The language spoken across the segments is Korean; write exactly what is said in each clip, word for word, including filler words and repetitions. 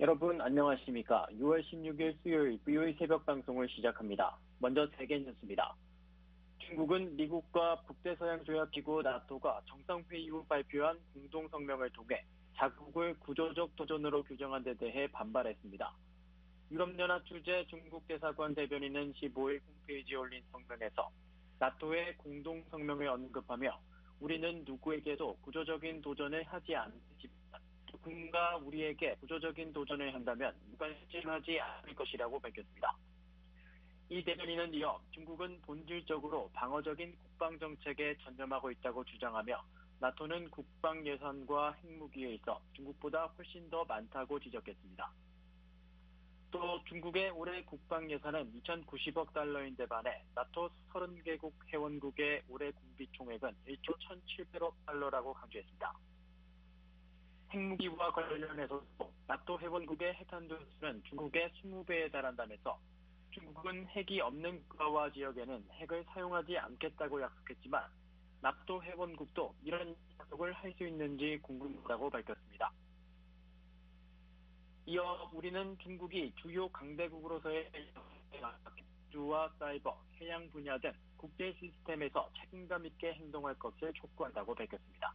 여러분 안녕하십니까? 유월 십육일 수요일 브이오에이 새벽 방송을 시작합니다. 먼저 세계 뉴스입니다. 중국은 미국과 북대서양조약기구 나토가 정상회의 후 발표한 공동성명을 통해 자국을 구조적 도전으로 규정한 데 대해 반발했습니다. 유럽연합 주재 중국 대사관 대변인은 십오일 홈페이지에 올린 성명에서 나토의 공동성명을 언급하며 우리는 누구에게도 구조적인 도전을 하지 않지만 누군가 우리에게 구조적인 도전을 한다면 무관심하지 않을 것이라고 밝혔습니다. 이 대변인은 이어 중국은 본질적으로 방어적인 국방정책에 전념하고 있다고 주장하며 나토는 국방 예산과 핵무기에 있어 중국보다 훨씬 더 많다고 지적했습니다. 또 중국의 올해 국방 예산은 이천구십억 달러인데 반해 나토 서른 개국 회원국의 올해 군비 총액은 일조 천칠백억 달러라고 강조했습니다. 핵무기와 관련해서도 나토 회원국의 핵탄두 수는 중국의 이십 배에 달한다면서 중국은 핵이 없는 국가와 지역에는 핵을 사용하지 않겠다고 약속했지만 나토 회원국도 이런 약속을 할 수 있는지 궁금하다고 밝혔습니다. 이어 우리는 중국이 주요 강대국으로서의 주와 사이버, 해양 분야 등 국제 시스템에서 책임감 있게 행동할 것을 촉구한다고 밝혔습니다.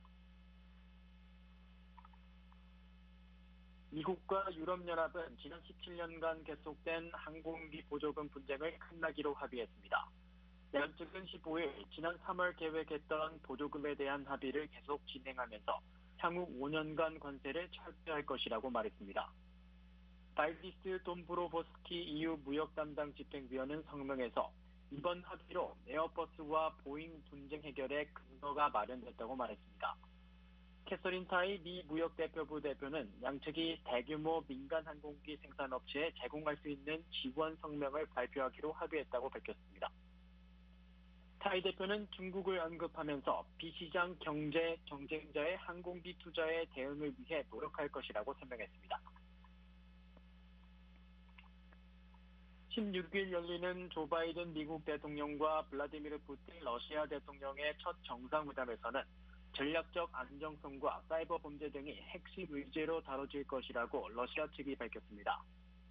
미국과 유럽연합은 지난 십칠년간 계속된 항공기 보조금 분쟁을 끝나기로 합의했습니다. 양측은 십오일 지난 삼월 계획했던 보조금에 대한 합의를 계속 진행하면서 향후 오년간 관세를 철폐할 것이라고 말했습니다. 발디스 돔브로보스키 이유 무역 담당 집행위원은 성명에서 이번 합의로 에어버스와 보잉 분쟁 해결에 근거가 마련됐다고 말했습니다. 캐서린 타이 미 무역대표부 대표는 양측이 대규모 민간 항공기 생산업체에 제공할 수 있는 지원 성명을 발표하기로 합의했다고 밝혔습니다. 타이 대표는 중국을 언급하면서 비시장 경제 경쟁자의 항공기 투자에 대응을 위해 노력할 것이라고 설명했습니다. 십육일 열리는 조 바이든 미국 대통령과 블라디미르 푸틴 러시아 대통령의 첫 정상회담에서는 전략적 안정성과 사이버 범죄 등이 핵심 의제로 다뤄질 것이라고 러시아 측이 밝혔습니다.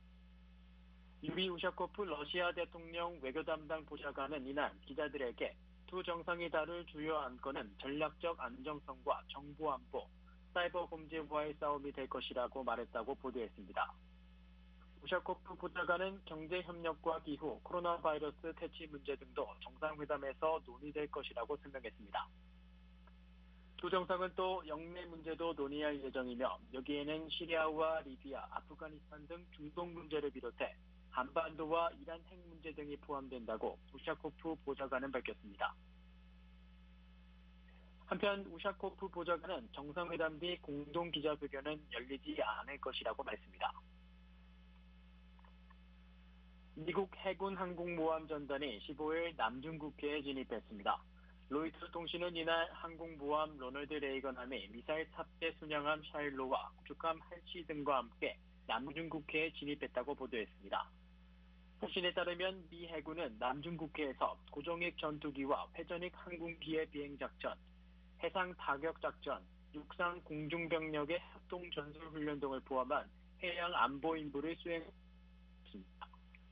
유리 우샤코프 러시아 대통령 외교 담당 보좌관은 이날 기자들에게 두 정상이 다룰 주요 안건은 전략적 안정성과 정보 안보, 사이버 범죄와의 싸움이 될 것이라고 말했다고 보도했습니다. 우샤코프 보좌관은 경제협력과 기후, 코로나 바이러스 퇴치 문제 등도 정상회담에서 논의될 것이라고 설명했습니다. 두 정상은 또 영내 문제도 논의할 예정이며 여기에는 시리아와 리비아, 아프가니스탄 등 중동 문제를 비롯해 한반도와 이란 핵 문제 등이 포함된다고 우샤코프 보좌관은 밝혔습니다. 한편 우샤코프 보좌관은 정상회담 뒤 공동 기자회견은 열리지 않을 것이라고 말했습니다. 미국 해군 항공모함 전단이 십오일 남중국해에 진입했습니다. 로이터 통신은 이날 항공모함 로널드 레이건함이 미사일 탑재 순양함 샤일로와 구축함 할치 등과 함께 남중국해에 진입했다고 보도했습니다. 통신에 따르면 미 해군은 남중국해에서 고정익 전투기와 회전익 항공기의 비행작전, 해상 타격작전, 육상 공중병력의 합동 전술훈련 등을 포함한 해양 안보 임무를 수행했습니다.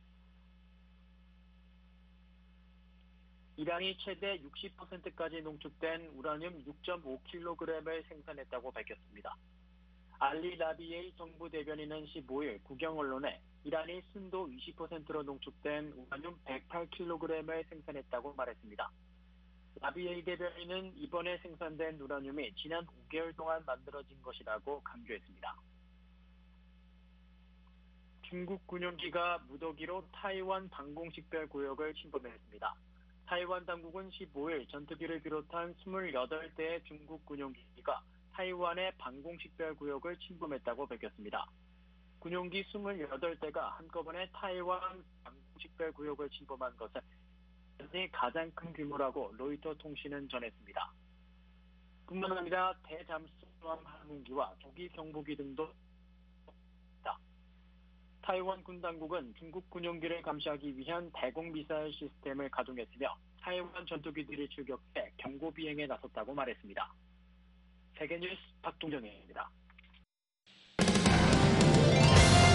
이란이 최대 육십 퍼센트까지 농축된 우라늄 육 점 오 킬로그램을 생산했다고 밝혔습니다. 알리 라비에이 정부 대변인은 십오일 국영 언론에 이란이 순도 이십 퍼센트로 농축된 우라늄 백팔 킬로그램을 생산했다고 말했습니다. 라비에이 대변인은 이번에 생산된 우라늄이 지난 오 개월 동안 만들어진 것이라고 강조했습니다. 중국 군용기가 무더기로 타이완 방공식별 구역을 침범했습니다. 타이완 당국은 십오일 전투기를 비롯한 이십팔 대의 중국 군용기가 타이완의 방공식별 구역을 침범했다고 밝혔습니다. 군용기 이십팔 대가 한꺼번에 타이완 방공식별 구역을 침범한 것은 가장 큰 규모라고 로이터 통신은 전했습니다. 뿐만 아니라 대잠수함 항공기와 조기 경보기 등도 있다. 타이완 군 당국은 중국 군용기를 감시하기 위한 대공 미사일 시스템을 가동했으며 타이완 전투기들이 출격해 경고 비행에 나섰다고 말했습니다. 세계뉴스 박동정입니다.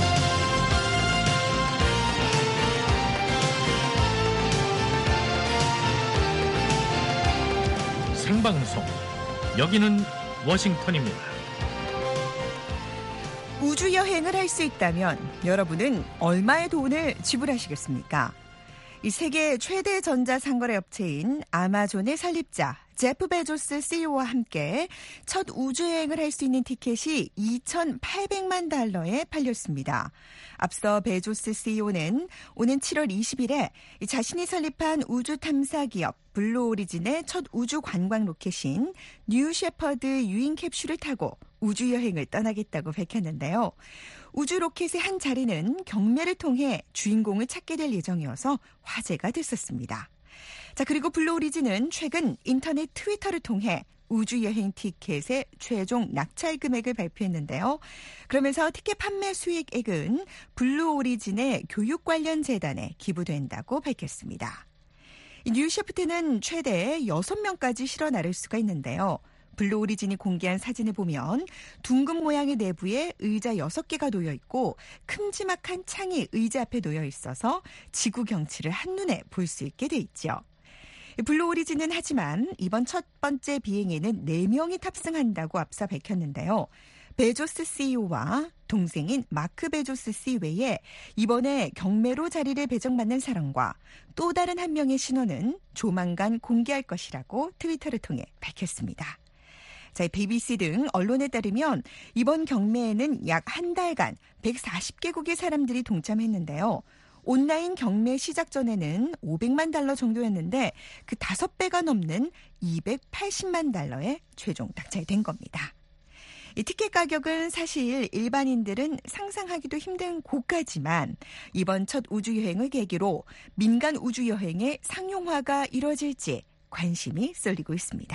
생방송. 여기는 워싱턴입니다. 우주 여행을 할 수 있다면 여러분은 얼마의 돈을 지불하시겠습니까? 이 세계 최대 전자상거래 업체인 아마존의 설립자 제프 베조스 씨이오와 함께 첫 우주여행을 할 수 있는 티켓이 이천팔백만 달러에 팔렸습니다. 앞서 베조스 씨이오는 오는 칠월 이십일에 자신이 설립한 우주 탐사 기업 블루 오리진의 첫 우주 관광 로켓인 뉴 셰퍼드 유인 캡슐을 타고 우주여행을 떠나겠다고 밝혔는데요. 우주 로켓의 한 자리는 경매를 통해 주인공을 찾게 될 예정이어서 화제가 됐었습니다. 자, 그리고 블루 오리진은 최근 인터넷 트위터를 통해 우주여행 티켓의 최종 낙찰 금액을 발표했는데요. 그러면서 티켓 판매 수익액은 블루 오리진의 교육 관련 재단에 기부된다고 밝혔습니다. 뉴 셰프트는 최대 여섯 명까지 실어 나를 수가 있는데요. 블루 오리진이 공개한 사진을 보면 둥근 모양의 내부에 의자 여섯 개가 놓여 있고 큼지막한 창이 의자 앞에 놓여 있어서 지구 경치를 한눈에 볼 수 있게 돼 있죠. 블루 오리진은 하지만 이번 첫 번째 비행에는 네 명이 탑승한다고 앞서 밝혔는데요. 베조스 씨이오와 동생인 마크 베조스 씨 외에 이번에 경매로 자리를 배정받는 사람과 또 다른 한 명의 신원은 조만간 공개할 것이라고 트위터를 통해 밝혔습니다. 자, 비비씨 등 언론에 따르면 이번 경매에는 약 한 달간 백사십 개국의 사람들이 동참했는데요. 온라인 경매 시작 전에는 오백만 달러 정도였는데 그 다섯 배가 넘는 이백팔십만 달러에 최종 낙찰된 겁니다. 이 티켓 가격은 사실 일반인들은 상상하기도 힘든 고가지만 이번 첫 우주여행을 계기로 민간 우주여행의 상용화가 이뤄질지 관심이 쏠리고 있습니다.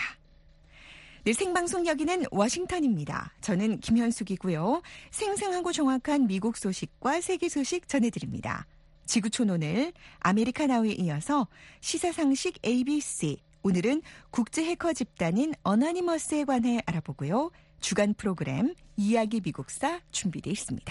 네, 생방송 여기는 워싱턴입니다. 저는 김현숙이고요. 생생하고 정확한 미국 소식과 세계 소식 전해드립니다. 지구촌 오늘 아메리카나우에 이어서 시사상식 에이비씨. 오늘은 국제 해커 집단인 어나니머스에 관해 알아보고요. 주간 프로그램 이야기 미국사 준비되어 있습니다.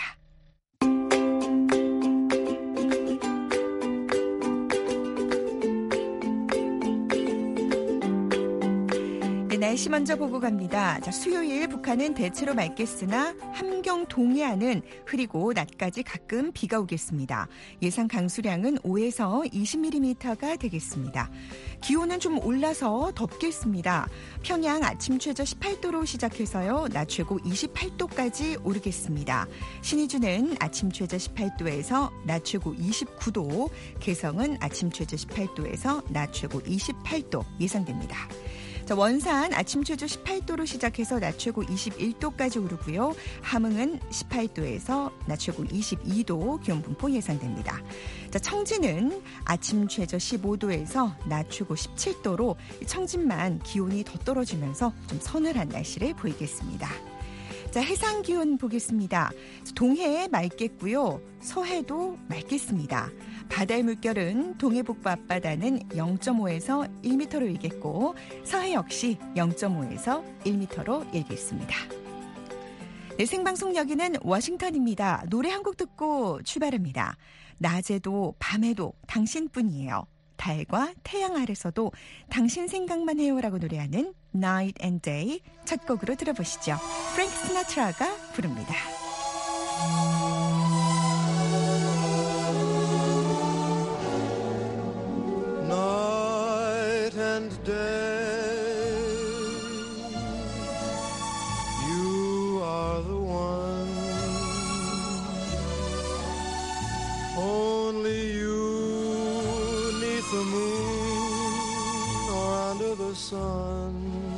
날씨 먼저 보고 갑니다. 자, 수요일 북한은 대체로 맑겠으나 함경 동해안은 흐리고 낮까지 가끔 비가 오겠습니다. 예상 강수량은 오에서 이십 밀리미터가 되겠습니다. 기온은 좀 올라서 덥겠습니다. 평양 아침 최저 십팔 도로 시작해서요. 낮 최고 이십팔 도까지 오르겠습니다. 신의주는 아침 최저 십팔 도에서 낮 최고 이십구 도, 개성은 아침 최저 십팔 도에서 낮 최고 이십팔 도 예상됩니다. 자, 원산 아침 최저 십팔 도로 시작해서 낮 최고 이십일 도까지 오르고요. 함흥은 십팔 도에서 낮 최고 이십이 도 기온 분포 예상됩니다. 자, 청진은 아침 최저 십오 도에서 낮 최고 십칠 도로 청진만 기온이 더 떨어지면서 좀 서늘한 날씨를 보이겠습니다. 자, 해상 기온 보겠습니다. 동해에 맑겠고요. 서해도 맑겠습니다. 바다의 물결은 동해 북부 앞바다는 영 점 오에서 일 미터로 일겠고 서해 역시 영 점 오에서 일 미터로 일겠습니다. 네, 생방송 여기는 워싱턴입니다. 노래 한 곡 듣고 출발합니다. 낮에도 밤에도 당신뿐이에요. 달과 태양 아래서도 당신 생각만 해요라고 노래하는 Night and Day 첫 곡으로 들어보시죠. 프랭크 시나트라가 부릅니다. Night and day, you are the one, only you neath the moon or under the sun,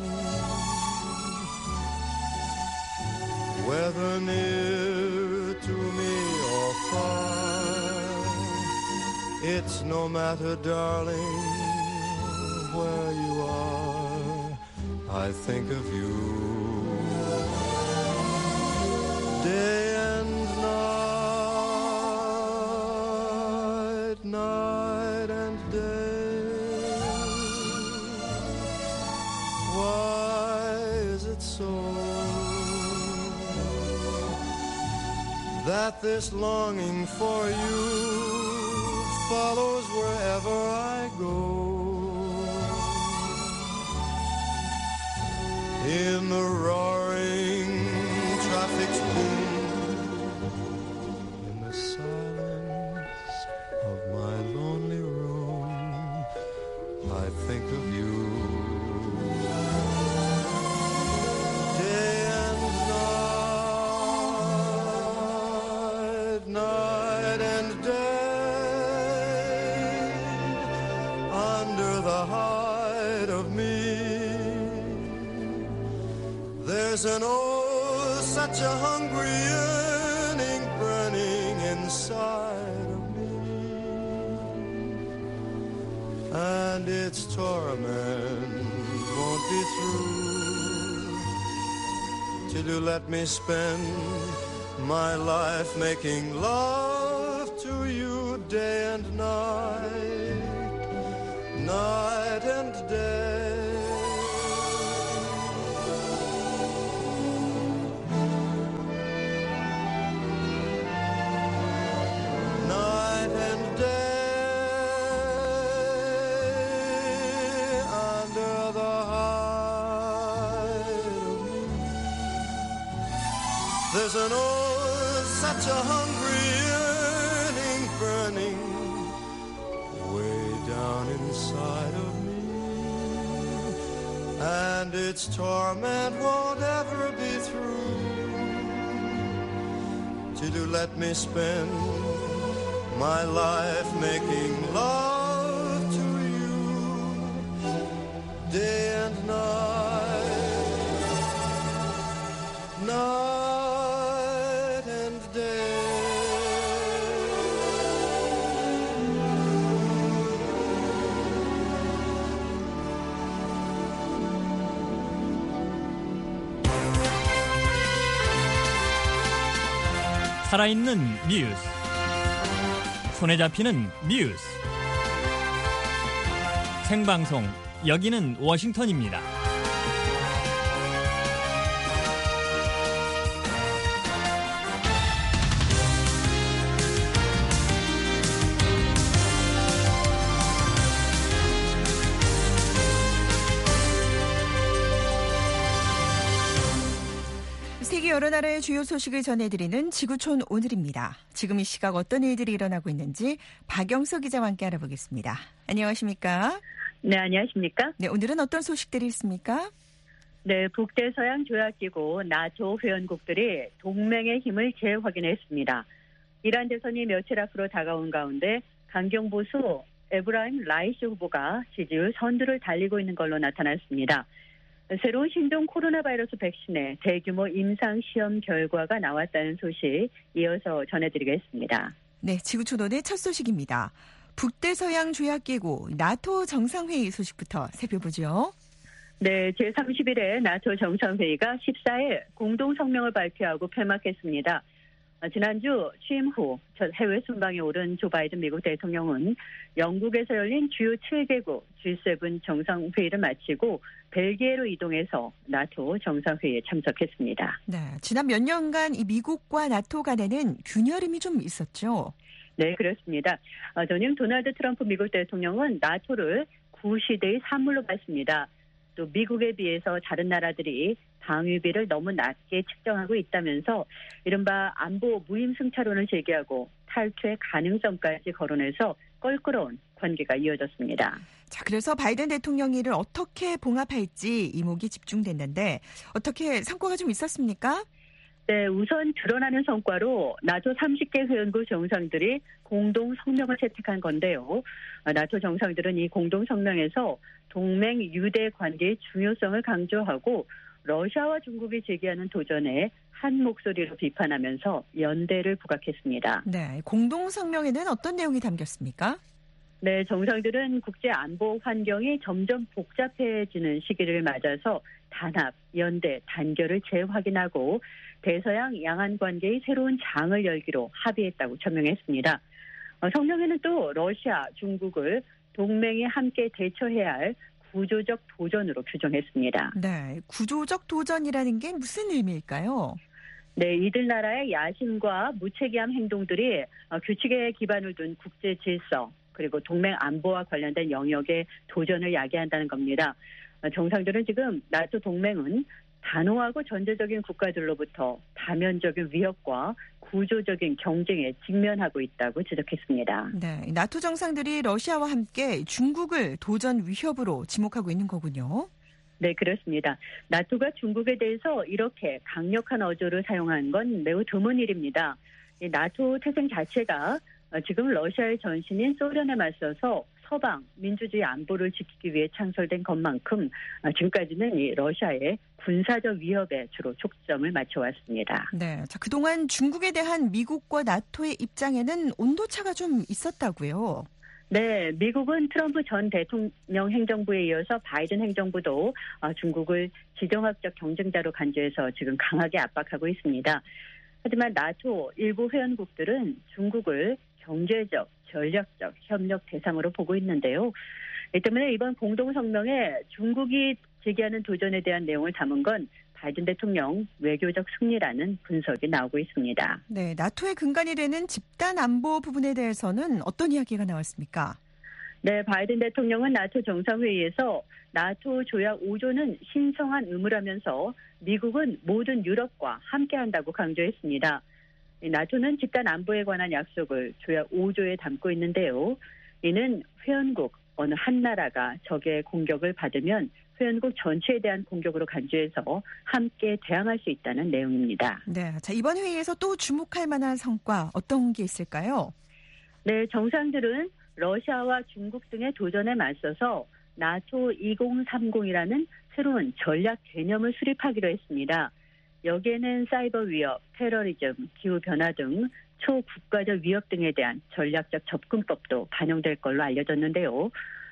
whether near to me or far, it's no matter, darling, where you are, I think of you. Day and night, night and day. Why is it so that this longing for you follows wherever I go? in the roaring traffic's boom, in the silence of my lonely room, I think of you. Day and night, night and day, under the hide of me, there's an oh, such a hungry yearning burning inside of me, and its torment won't be through till you let me spend my life making love to you day and night, night and day. There's an oh, such a hungry yearning burning way down inside of me, and its torment won't ever be through till you let me spend my life making love to you day and night, night. 살아있는 뉴스, 손에 잡히는 뉴스, 생방송, 여기는 워싱턴입니다. 세계 여러 나라의 주요 소식을 전해드리는 지구촌 오늘입니다. 지금 이 시각 어떤 일들이 일어나고 있는지 박영서 기자와 함께 알아보겠습니다. 안녕하십니까? 네, 안녕하십니까? 네, 오늘은 어떤 소식들이 있습니까? 네, 북대서양 조약기구 나토 회원국들이 동맹의 힘을 재확인했습니다. 이란 대선이 며칠 앞으로 다가온 가운데 강경보수 에브라임 라이시 후보가 지지율 선두를 달리고 있는 걸로 나타났습니다. 새로운 신종 코로나 바이러스 백신의 대규모 임상시험 결과가 나왔다는 소식 이어서 전해드리겠습니다. 네, 지구촌 오늘 첫 소식입니다. 북대서양 조약기구 나토 정상회의 소식부터 살펴보죠. 네, 제삼십 일에 나토 정상회의가 십사일 공동성명을 발표하고 폐막했습니다. 지난주 취임 후 첫 해외 순방에 오른 조 바이든 미국 대통령은 영국에서 열린 주요 칠 개국 지 세븐 정상회의를 마치고 벨기에로 이동해서 나토 정상회의에 참석했습니다. 네, 지난 몇 년간 이 미국과 나토 간에는 균열음이 좀 있었죠? 네, 그렇습니다. 전임 도널드 트럼프 미국 대통령은 나토를 구시대의 산물로 봤습니다. 또 미국에 비해서 다른 나라들이 방위비를 너무 낮게 측정하고 있다면서 이른바 안보 무임승차론을 제기하고 탈퇴 가능성까지 거론해서 껄끄러운 관계가 이어졌습니다. 자, 그래서 바이든 대통령 일을 어떻게 봉합할지 이목이 집중됐는데 어떻게 성과가 좀 있었습니까? 네, 우선 드러나는 성과로 나토 삼십 개 회원국 정상들이 공동 성명을 채택한 건데요. 나토 정상들은 이 공동 성명에서 동맹 유대 관계의 중요성을 강조하고 러시아와 중국이 제기하는 도전에 한 목소리로 비판하면서 연대를 부각했습니다. 네, 공동 성명에는 어떤 내용이 담겼습니까? 네, 정상들은 국제 안보 환경이 점점 복잡해지는 시기를 맞아서 단합, 연대, 단결을 재확인하고 대서양 양안 관계의 새로운 장을 열기로 합의했다고 천명했습니다. 성명에는 또 러시아, 중국을 동맹이 함께 대처해야 할 구조적 도전으로 규정했습니다. 네, 구조적 도전이라는 게 무슨 의미일까요? 네, 이들 나라의 야심과 무책임한 행동들이 규칙에 기반을 둔 국제 질서 그리고 동맹 안보와 관련된 영역에 도전을 야기한다는 겁니다. 정상들은 지금 나토 동맹은 단호하고 전제적인 국가들로부터 다면적인 위협과 구조적인 경쟁에 직면하고 있다고 지적했습니다. 네, 나토 정상들이 러시아와 함께 중국을 도전 위협으로 지목하고 있는 거군요. 네, 그렇습니다. 나토가 중국에 대해서 이렇게 강력한 어조를 사용한 건 매우 드문 일입니다. 이 나토 태생 자체가 지금 러시아의 전신인 소련에 맞서서 서방 민주주의 안보를 지키기 위해 창설된 것만큼 지금까지는 이 러시아의 군사적 위협에 주로 초점을 맞춰왔습니다. 네, 자 그동안 중국에 대한 미국과 나토의 입장에는 온도차가 좀 있었다고요. 네, 미국은 트럼프 전 대통령 행정부에 이어서 바이든 행정부도 중국을 지정학적 경쟁자로 간주해서 지금 강하게 압박하고 있습니다. 하지만 나토 일부 회원국들은 중국을 경제적, 전략적 협력 대상으로 보고 있는데요. 이 때문에 이번 공동성명에 중국이 제기하는 도전에 대한 내용을 담은 건 바이든 대통령 외교적 승리라는 분석이 나오고 있습니다. 네, 나토의 근간이 되는 집단 안보 부분에 대해서는 어떤 이야기가 나왔습니까? 네, 바이든 대통령은 나토 정상회의에서 나토 조약 오 조는 신성한 의무라면서 미국은 모든 유럽과 함께한다고 강조했습니다. 나토는 집단 안보에 관한 약속을 조약 오 조에 담고 있는데요. 이는 회원국 어느 한 나라가 적의 공격을 받으면 회원국 전체에 대한 공격으로 간주해서 함께 대항할 수 있다는 내용입니다. 네, 자 이번 회의에서 또 주목할 만한 성과 어떤 게 있을까요? 네, 정상들은 러시아와 중국 등의 도전에 맞서서 나토 이공삼공이라는 새로운 전략 개념을 수립하기로 했습니다. 여기에는 사이버 위협, 테러리즘, 기후변화 등 초국가적 위협 등에 대한 전략적 접근법도 반영될 걸로 알려졌는데요.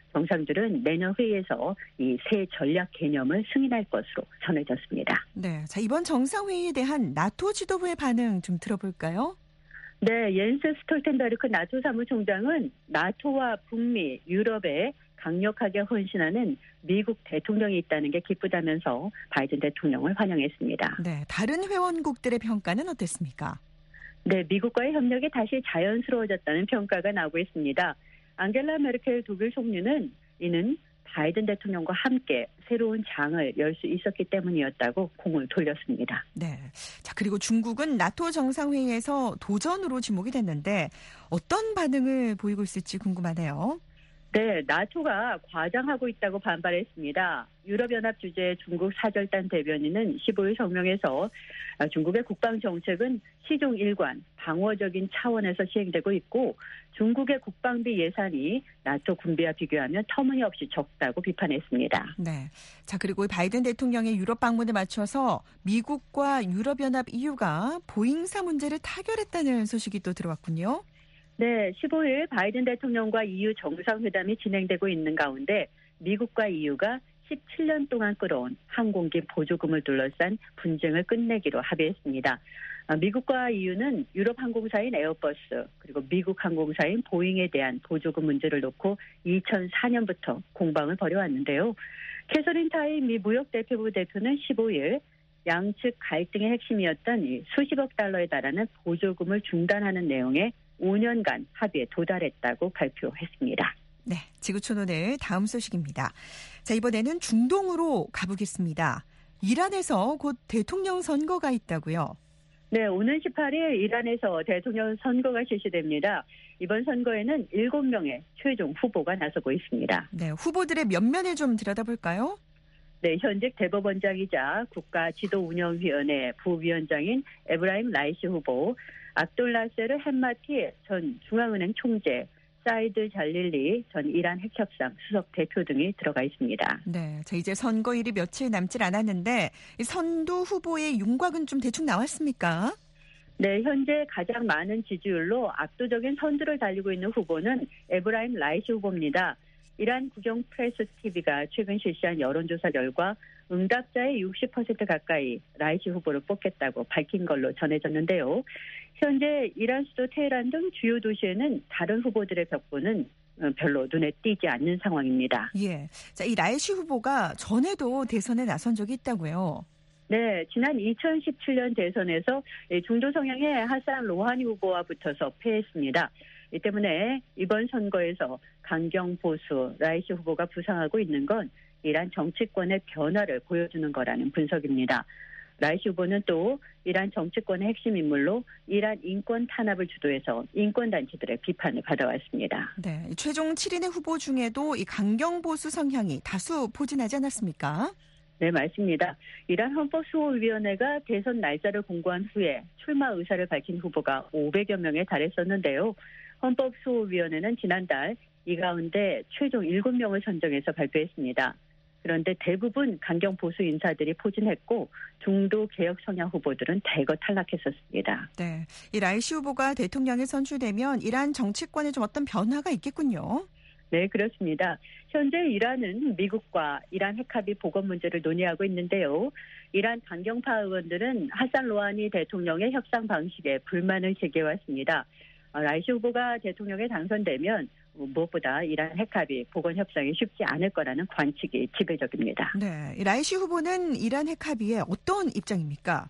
정상들은 내년 회의에서 이 새 전략 개념을 승인할 것으로 전해졌습니다. 네, 자 이번 정상회의에 대한 나토 지도부의 반응 좀 들어볼까요? 네, 옌스 스톨텐베르크 나토 사무총장은 나토와 북미, 유럽에 강력하게 헌신하는 미국 대통령이 있다는 게 기쁘다면서 바이든 대통령을 환영했습니다. 네, 다른 회원국들의 평가는 어땠습니까? 네, 미국과의 협력이 다시 자연스러워졌다는 평가가 나오고 있습니다. 앙겔라 메르켈 독일 총리는 이는 바이든 대통령과 함께 새로운 장을 열 수 있었기 때문이었다고 공을 돌렸습니다. 네. 자, 그리고 중국은 나토 정상회의에서 도전으로 지목이 됐는데 어떤 반응을 보이고 있을지 궁금하네요. 네, 나토가 과장하고 있다고 반발했습니다. 유럽연합 주재 중국 사절단 대변인은 십오 일 성명에서 중국의 국방정책은 시종 일관, 방어적인 차원에서 시행되고 있고 중국의 국방비 예산이 나토 군비와 비교하면 터무니없이 적다고 비판했습니다. 네. 자, 그리고 바이든 대통령의 유럽 방문에 맞춰서 미국과 유럽연합 이유가 보잉사 문제를 타결했다는 소식이 또 들어왔군요. 네, 십오 일 바이든 대통령과 이유 정상회담이 진행되고 있는 가운데 미국과 이유가 십칠 년 동안 끌어온 항공기 보조금을 둘러싼 분쟁을 끝내기로 합의했습니다. 미국과 이유는 유럽 항공사인 에어버스 그리고 미국 항공사인 보잉에 대한 보조금 문제를 놓고 이천사 년부터 공방을 벌여왔는데요. 캐서린 타이 미 무역대표부 대표는 십오 일 양측 갈등의 핵심이었던 수십억 달러에 달하는 보조금을 중단하는 내용의 오 년간 합의에 도달했다고 발표했습니다. 네, 지구촌 오늘 다음 소식입니다. 자, 이번에는 중동으로 가보겠습니다. 이란에서 곧 대통령 선거가 있다고요? 네, 오는 십팔 일 이란에서 대통령 선거가 실시됩니다. 이번 선거에는 일곱 명의 최종 후보가 나서고 있습니다. 네, 후보들의 면면을 좀 들여다볼까요? 네, 현직 대법원장이자 국가지도운영위원회 부위원장인 에브라임 라이시 후보, 압돌라세르 햄마티 전 중앙은행 총재, 사이드 잘릴리 전 이란 핵협상 수석 대표 등이 들어가 있습니다. 네, 자 이제 선거일이 며칠 남질 않았는데 선두 후보의 윤곽은 좀 대충 나왔습니까? 네, 현재 가장 많은 지지율로 압도적인 선두를 달리고 있는 후보는 에브라임 라이시 후보입니다. 이란 국영 프레스 티비가 최근 실시한 여론조사 결과 응답자의 육십 퍼센트 가까이 라이시 후보를 뽑겠다고 밝힌 걸로 전해졌는데요. 현재 이란 수도 테헤란 등 주요 도시에는 다른 후보들의 벽보는 별로 눈에 띄지 않는 상황입니다. 예, 자, 이 라이시 후보가 전에도 대선에 나선 적이 있다고요? 네, 지난 이천십칠 년 대선에서 중도 성향의 하산 로하니 후보와 붙어서 패했습니다. 이 때문에 이번 선거에서 강경 보수 라이시 후보가 부상하고 있는 건 이란 정치권의 변화를 보여주는 거라는 분석입니다. 라이시 후보는 또 이란 정치권의 핵심 인물로 이란 인권 탄압을 주도해서 인권단체들의 비판을 받아왔습니다. 네, 최종 칠 인의 후보 중에도 이 강경보수 성향이 다수 포진하지 않았습니까? 네, 맞습니다. 이란 헌법수호위원회가 대선 날짜를 공고한 후에 출마 의사를 밝힌 후보가 오백여 명에 달했었는데요. 헌법수호위원회는 지난달 이 가운데 최종 일곱 명을 선정해서 발표했습니다. 그런데 대부분 강경 보수 인사들이 포진했고 중도 개혁 성향 후보들은 대거 탈락했었습니다. 네, 이 라이시 후보가 대통령에 선출되면 이란 정치권에 좀 어떤 변화가 있겠군요. 네, 그렇습니다. 현재 이란은 미국과 이란 핵합의 복원 문제를 논의하고 있는데요. 이란 강경파 의원들은 하산 로하니 대통령의 협상 방식에 불만을 제기해왔습니다. 라이시 후보가 대통령에 당선되면 무엇보다 이란 핵합의 복원 협상이 쉽지 않을 거라는 관측이 지배적입니다. 네, 라이시 후보는 이란 핵합의에 어떤 입장입니까?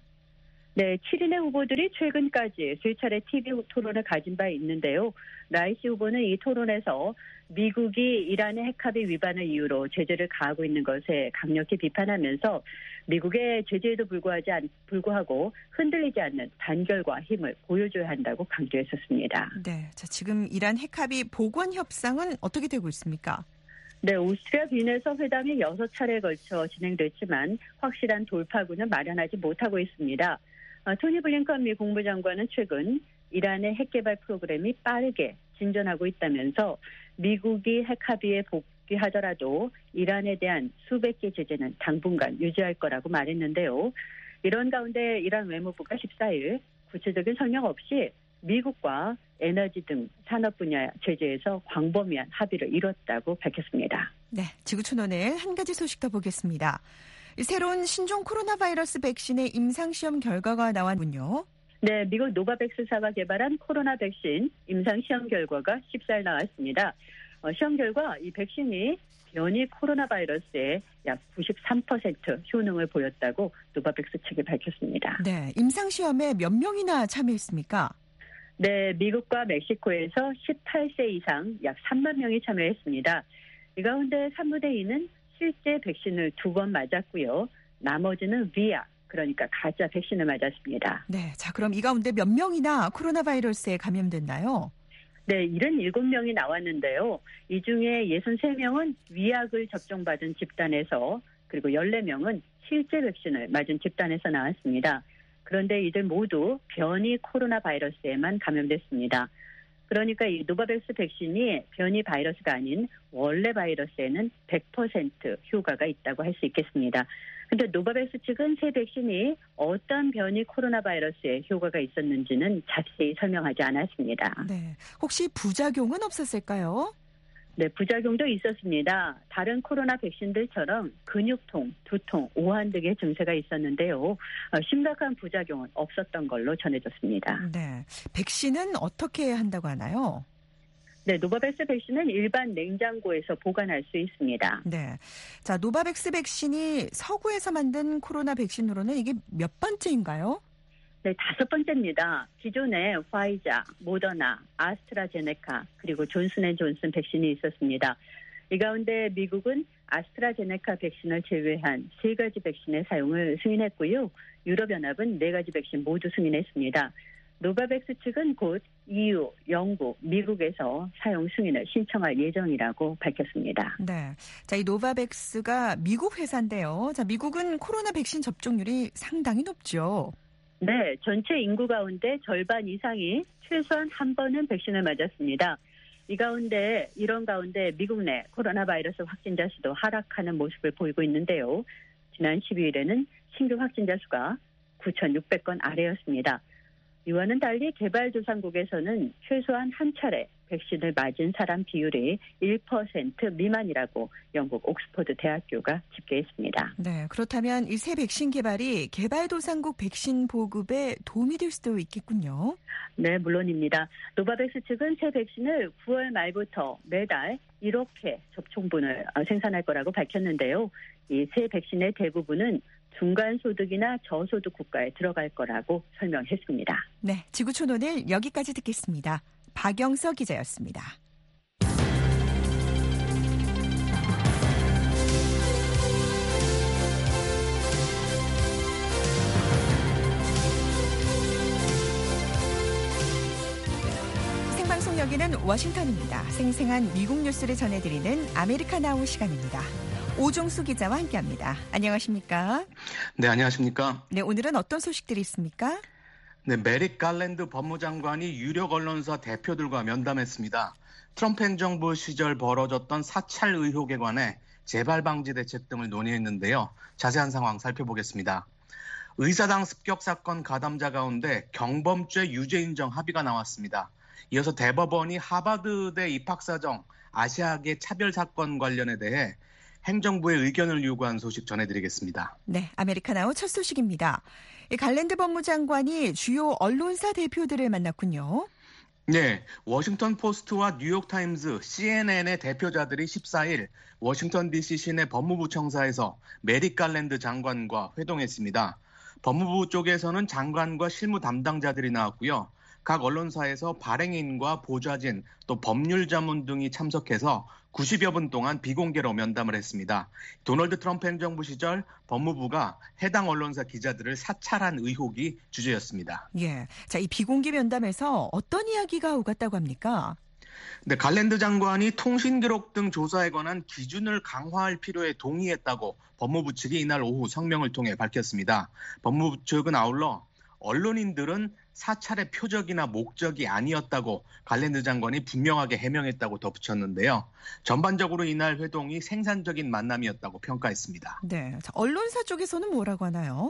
네, 칠 인의 후보들이 최근까지 세 차례 티비 토론을 가진 바 있는데요. 라이시 후보는 이 토론에서 미국이 이란의 핵합의 위반을 이유로 제재를 가하고 있는 것에 강력히 비판하면서 미국의 제재에도 불구하지 않, 불구하고 흔들리지 않는 단결과 힘을 보여줘야 한다고 강조했었습니다. 네, 자 지금 이란 핵합의 복원 협상은 어떻게 되고 있습니까? 네, 오스트리아 빈에서 회담이 여섯 차례에 걸쳐 진행됐지만 확실한 돌파구는 마련하지 못하고 있습니다. 토니 블링컨 미 국무장관은 최근 이란의 핵개발 프로그램이 빠르게 진전하고 있다면서 미국이 핵합의에 복귀하더라도 이란에 대한 수백 개 제재는 당분간 유지할 거라고 말했는데요. 이런 가운데 이란 외무부가 십사 일 구체적인 설명 없이 미국과 에너지 등 산업 분야 제재에서 광범위한 합의를 이뤘다고 밝혔습니다. 네, 지구촌오늘 한 가지 소식 더 보겠습니다. 새로운 신종 코로나 바이러스 백신의 임상시험 결과가 나왔군요. 네, 미국 노바백스사가 개발한 코로나 백신 임상시험 결과가 십사 일 나왔습니다. 어, 시험 결과 이 백신이 변이 코로나 바이러스에 약 구십삼 퍼센트 효능을 보였다고 노바백스 측이 밝혔습니다. 네, 임상시험에 몇 명이나 참여했습니까? 네, 미국과 멕시코에서 십팔 세 이상 약 삼만 명이 참여했습니다. 이 가운데 삼분의 이는 실제 백신을 두 번 맞았고요. 나머지는 비아, 그러니까 가짜 백신을 맞았습니다. 네, 자 그럼 이 가운데 몇 명이나 코로나 바이러스에 감염됐나요? 네, 칠십칠 명이 나왔는데요. 이 중에 육십삼 명은 위약을 접종받은 집단에서 그리고 십사 명은 실제 백신을 맞은 집단에서 나왔습니다. 그런데 이들 모두 변이 코로나 바이러스에만 감염됐습니다. 그러니까 이 노바백스 백신이 변이 바이러스가 아닌 원래 바이러스에는 백 퍼센트 효과가 있다고 할 수 있겠습니다. 그런데 노바백스 측은 새 백신이 어떤 변이 코로나 바이러스에 효과가 있었는지는 자세히 설명하지 않았습니다. 네, 혹시 부작용은 없었을까요? 네, 부작용도 있었습니다. 다른 코로나 백신들처럼 근육통, 두통, 오한 등의 증세가 있었는데요. 심각한 부작용은 없었던 걸로 전해졌습니다. 네, 백신은 어떻게 한다고 하나요? 네, 노바백스 백신은 일반 냉장고에서 보관할 수 있습니다. 네, 자 노바백스 백신이 서구에서 만든 코로나 백신으로는 이게 몇 번째인가요? 네, 다섯 번째입니다. 기존에 화이자, 모더나, 아스트라제네카 그리고 존슨앤존슨 백신이 있었습니다. 이 가운데 미국은 아스트라제네카 백신을 제외한 세 가지 백신의 사용을 승인했고요. 유럽연합은 네 가지 백신 모두 승인했습니다. 노바백스 측은 곧 이유, 영국, 미국에서 사용 승인을 신청할 예정이라고 밝혔습니다. 네, 자 이 노바백스가 미국 회사인데요. 자 미국은 코로나 백신 접종률이 상당히 높죠. 네, 전체 인구 가운데 절반 이상이 최소한 한 번은 백신을 맞았습니다. 이 가운데 이런 가운데 미국 내 코로나 바이러스 확진자 수도 하락하는 모습을 보이고 있는데요. 지난 십이 일에는 신규 확진자 수가 구천육백 건 아래였습니다. 이와는 달리 개발도상국에서는 최소한 한 차례 백신을 맞은 사람 비율이 일 퍼센트 미만이라고 영국 옥스퍼드 대학교가 집계했습니다. 네, 그렇다면 이 새 백신 개발이 개발도상국 백신 보급에 도움이 될 수도 있겠군요. 네, 물론입니다. 노바백스 측은 새 백신을 구월 말부터 매달 일억 회 접종분을 생산할 거라고 밝혔는데요. 이 새 백신의 대부분은 중간소득이나 저소득 국가에 들어갈 거라고 설명했습니다. 네, 지구촌 오늘 여기까지 듣겠습니다. 박영서 기자였습니다. 생방송 여기는 워싱턴입니다. 생생한 미국 뉴스를 전해드리는 아메리카나우 시간입니다. 오종수 기자와 함께합니다. 안녕하십니까? 네, 안녕하십니까? 네, 오늘은 어떤 소식들이 있습니까? 네, 메릭 갈랜드 법무장관이 유력 언론사 대표들과 면담했습니다. 트럼프 행정부 시절 벌어졌던 사찰 의혹에 관해 재발 방지 대책 등을 논의했는데요. 자세한 상황 살펴보겠습니다. 의사당 습격 사건 가담자 가운데 경범죄 유죄 인정 합의가 나왔습니다. 이어서 대법원이 하버드대 입학사정 아시아계 차별 사건 관련에 대해 행정부의 의견을 요구한 소식 전해드리겠습니다. 네, 아메리카나우 첫 소식입니다. 이 갈랜드 법무장관이 주요 언론사 대표들을 만났군요. 네, 워싱턴 포스트와 뉴욕타임즈, 씨엔엔의 대표자들이 십사일 워싱턴 디씨 시내 법무부 청사에서 메릭 갈랜드 장관과 회동했습니다. 법무부 쪽에서는 장관과 실무 담당자들이 나왔고요. 각 언론사에서 발행인과 보좌진, 또 법률 자문 등이 참석해서 구십여 분 동안 비공개로 면담을 했습니다. 도널드 트럼프 행정부 시절 법무부가 해당 언론사 기자들을 사찰한 의혹이 주제였습니다. 예, 자, 이 비공개 면담에서 어떤 이야기가 오갔다고 합니까? 네, 갈랜드 장관이 통신기록 등 조사에 관한 기준을 강화할 필요에 동의했다고 법무부 측이 이날 오후 성명을 통해 밝혔습니다. 법무부 측은 아울러 언론인들은 사찰의 표적이나 목적이 아니었다고 갈랜드 장관이 분명하게 해명했다고 덧붙였는데요. 전반적으로 이날 회동이 생산적인 만남이었다고 평가했습니다. 네, 자, 언론사 쪽에서는 뭐라고 하나요?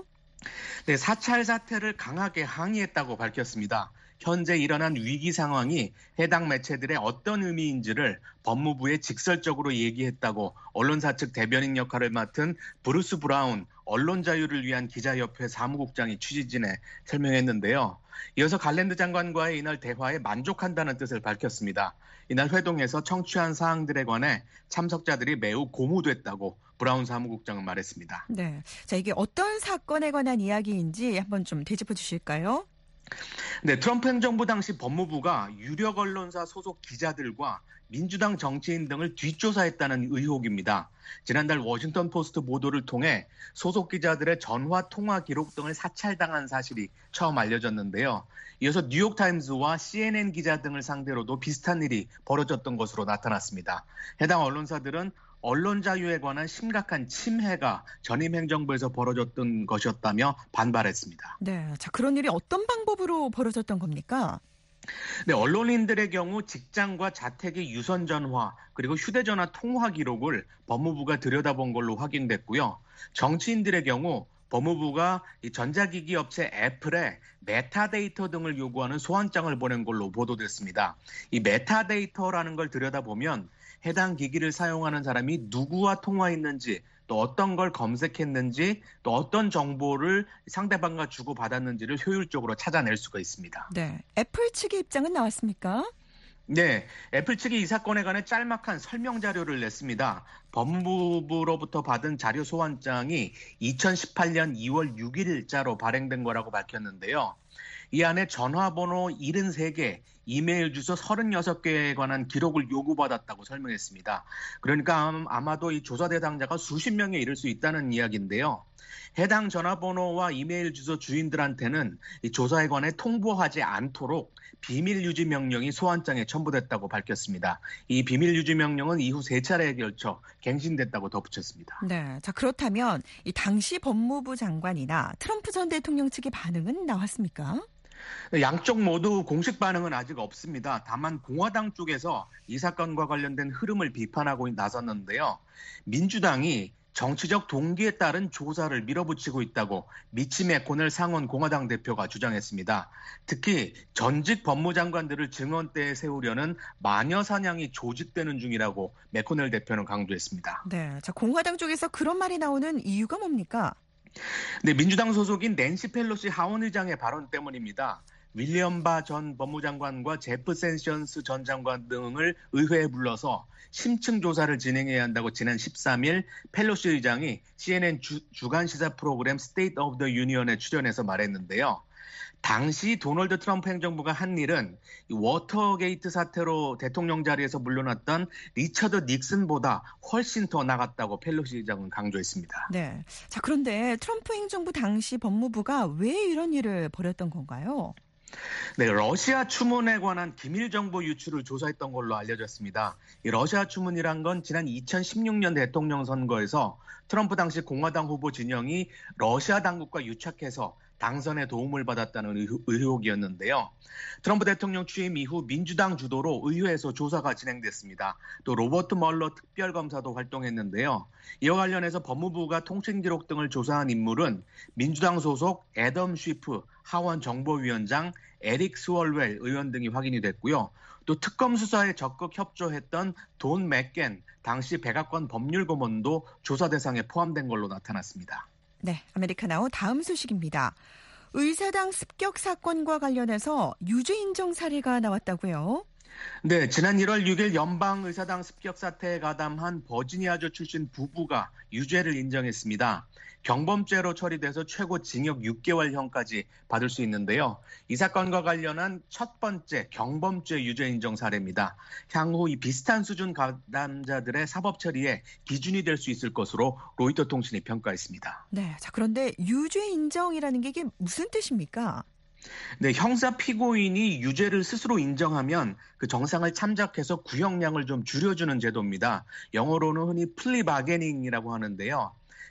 네, 사찰 사태를 강하게 항의했다고 밝혔습니다. 현재 일어난 위기 상황이 해당 매체들의 어떤 의미인지를 법무부에 직설적으로 얘기했다고 언론사 측 대변인 역할을 맡은 브루스 브라운 언론 자유를 위한 기자협회 사무국장이 취재진에 설명했는데요. 이어서 갈랜드 장관과의 이날 대화에 만족한다는 뜻을 밝혔습니다. 이날 회동에서 청취한 사항들에 관해 참석자들이 매우 고무됐다고 브라운 사무국장은 말했습니다. 네, 자, 이게 어떤 사건에 관한 이야기인지 한번 좀 되짚어 주실까요? 네, 트럼프 행정부 당시 법무부가 유력 언론사 소속 기자들과 민주당 정치인 등을 뒷조사했다는 의혹입니다. 지난달 워싱턴 포스트 보도를 통해 소속 기자들의 전화 통화 기록 등을 사찰당한 사실이 처음 알려졌는데요. 이어서 뉴욕타임즈와 씨엔엔 기자 등을 상대로도 비슷한 일이 벌어졌던 것으로 나타났습니다. 해당 언론사들은 언론 자유에 관한 심각한 침해가 전임 행정부에서 벌어졌던 것이었다며 반발했습니다. 네, 자, 그런 일이 어떤 방법으로 벌어졌던 겁니까? 네, 언론인들의 경우 직장과 자택의 유선 전화 그리고 휴대전화 통화 기록을 법무부가 들여다본 걸로 확인됐고요. 정치인들의 경우 법무부가 이 전자기기 업체 애플에 메타데이터 등을 요구하는 소환장을 보낸 걸로 보도됐습니다. 이 메타데이터라는 걸 들여다보면 해당 기기를 사용하는 사람이 누구와 통화했는지, 또 어떤 걸 검색했는지, 또 어떤 정보를 상대방과 주고받았는지를 효율적으로 찾아낼 수가 있습니다. 네, 애플 측의 입장은 나왔습니까? 네, 애플 측이 이 사건에 관해 짤막한 설명 자료를 냈습니다. 법무부로부터 받은 자료 소환장이 이천십팔년 이월 육일자로 발행된 거라고 밝혔는데요. 이 안에 전화번호 칠십삼 개, 이메일 주소 서른여섯 개에 관한 기록을 요구받았다고 설명했습니다. 그러니까 아마도 이 조사 대상자가 수십 명에 이를 수 있다는 이야기인데요. 해당 전화번호와 이메일 주소 주인들한테는 이 조사에 관해 통보하지 않도록 비밀 유지 명령이 소환장에 첨부됐다고 밝혔습니다. 이 비밀 유지 명령은 이후 세 차례에 걸쳐 갱신됐다고 덧붙였습니다. 네, 자, 그렇다면 이 당시 법무부 장관이나 트럼프 전 대통령 측의 반응은 나왔습니까? 양쪽 모두 공식 반응은 아직 없습니다. 다만 공화당 쪽에서 이 사건과 관련된 흐름을 비판하고 나섰는데요. 민주당이 정치적 동기에 따른 조사를 밀어붙이고 있다고 미치 매코넬 상원 공화당 대표가 주장했습니다. 특히 전직 법무장관들을 증언대에 세우려는 마녀 사냥이 조직되는 중이라고 매코넬 대표는 강조했습니다. 네, 자, 공화당 쪽에서 그런 말이 나오는 이유가 뭡니까? 네, 민주당 소속인 낸시 펠로시 하원 의장의 발언 때문입니다. 윌리엄 바 전 법무장관과 제프 세션스 전 장관 등을 의회에 불러서 심층 조사를 진행해야 한다고 지난 십삼일 펠로시 의장이 씨엔엔 주, 주간 시사 프로그램 State of the Union에 출연해서 말했는데요. 당시 도널드 트럼프 행정부가 한 일은 워터게이트 사태로 대통령 자리에서 물러났던 리처드 닉슨보다 훨씬 더 나갔다고 펠로시 의장은 강조했습니다. 네. 자, 그런데 트럼프 행정부 당시 법무부가 왜 이런 일을 벌였던 건가요? 네, 러시아 추문에 관한 기밀 정보 유출을 조사했던 걸로 알려졌습니다. 이 러시아 추문이란 건 지난 이천십육 년 대통령 선거에서 트럼프 당시 공화당 후보 진영이 러시아 당국과 유착해서 당선에 도움을 받았다는 의혹이었는데요. 트럼프 대통령 취임 이후 민주당 주도로 의회에서 조사가 진행됐습니다. 또 로버트 멀러 특별검사도 활동했는데요. 이와 관련해서 법무부가 통신 기록 등을 조사한 인물은 민주당 소속 애덤 쉬프 하원 정보위원장, 에릭 스월웰 의원 등이 확인이 됐고요. 또 특검 수사에 적극 협조했던 돈 맥겐 당시 백악관 법률고문도 조사 대상에 포함된 걸로 나타났습니다. 네, 아메리카나우 다음 소식입니다. 의사당 습격 사건과 관련해서 유죄 인정 사례가 나왔다고요? 네, 지난 일월 육일 연방의사당 습격 사태에 가담한 버지니아주 출신 부부가 유죄를 인정했습니다. 경범죄로 처리돼서 최고 징역 육 개월형까지 받을 수 있는데요. 이 사건과 관련한 첫 번째 경범죄 유죄 인정 사례입니다. 향후 이 비슷한 수준 가담자들의 사법 처리에 기준이 될 수 있을 것으로 로이터 통신이 평가했습니다. 네, 자 그런데 유죄 인정이라는 게 이게 무슨 뜻입니까? 네, 형사 피고인이 유죄를 스스로 인정하면 그 정상을 참작해서 구형량을 좀 줄여주는 제도입니다. 영어로는 흔히 플리 바게닝이라고 하는데요.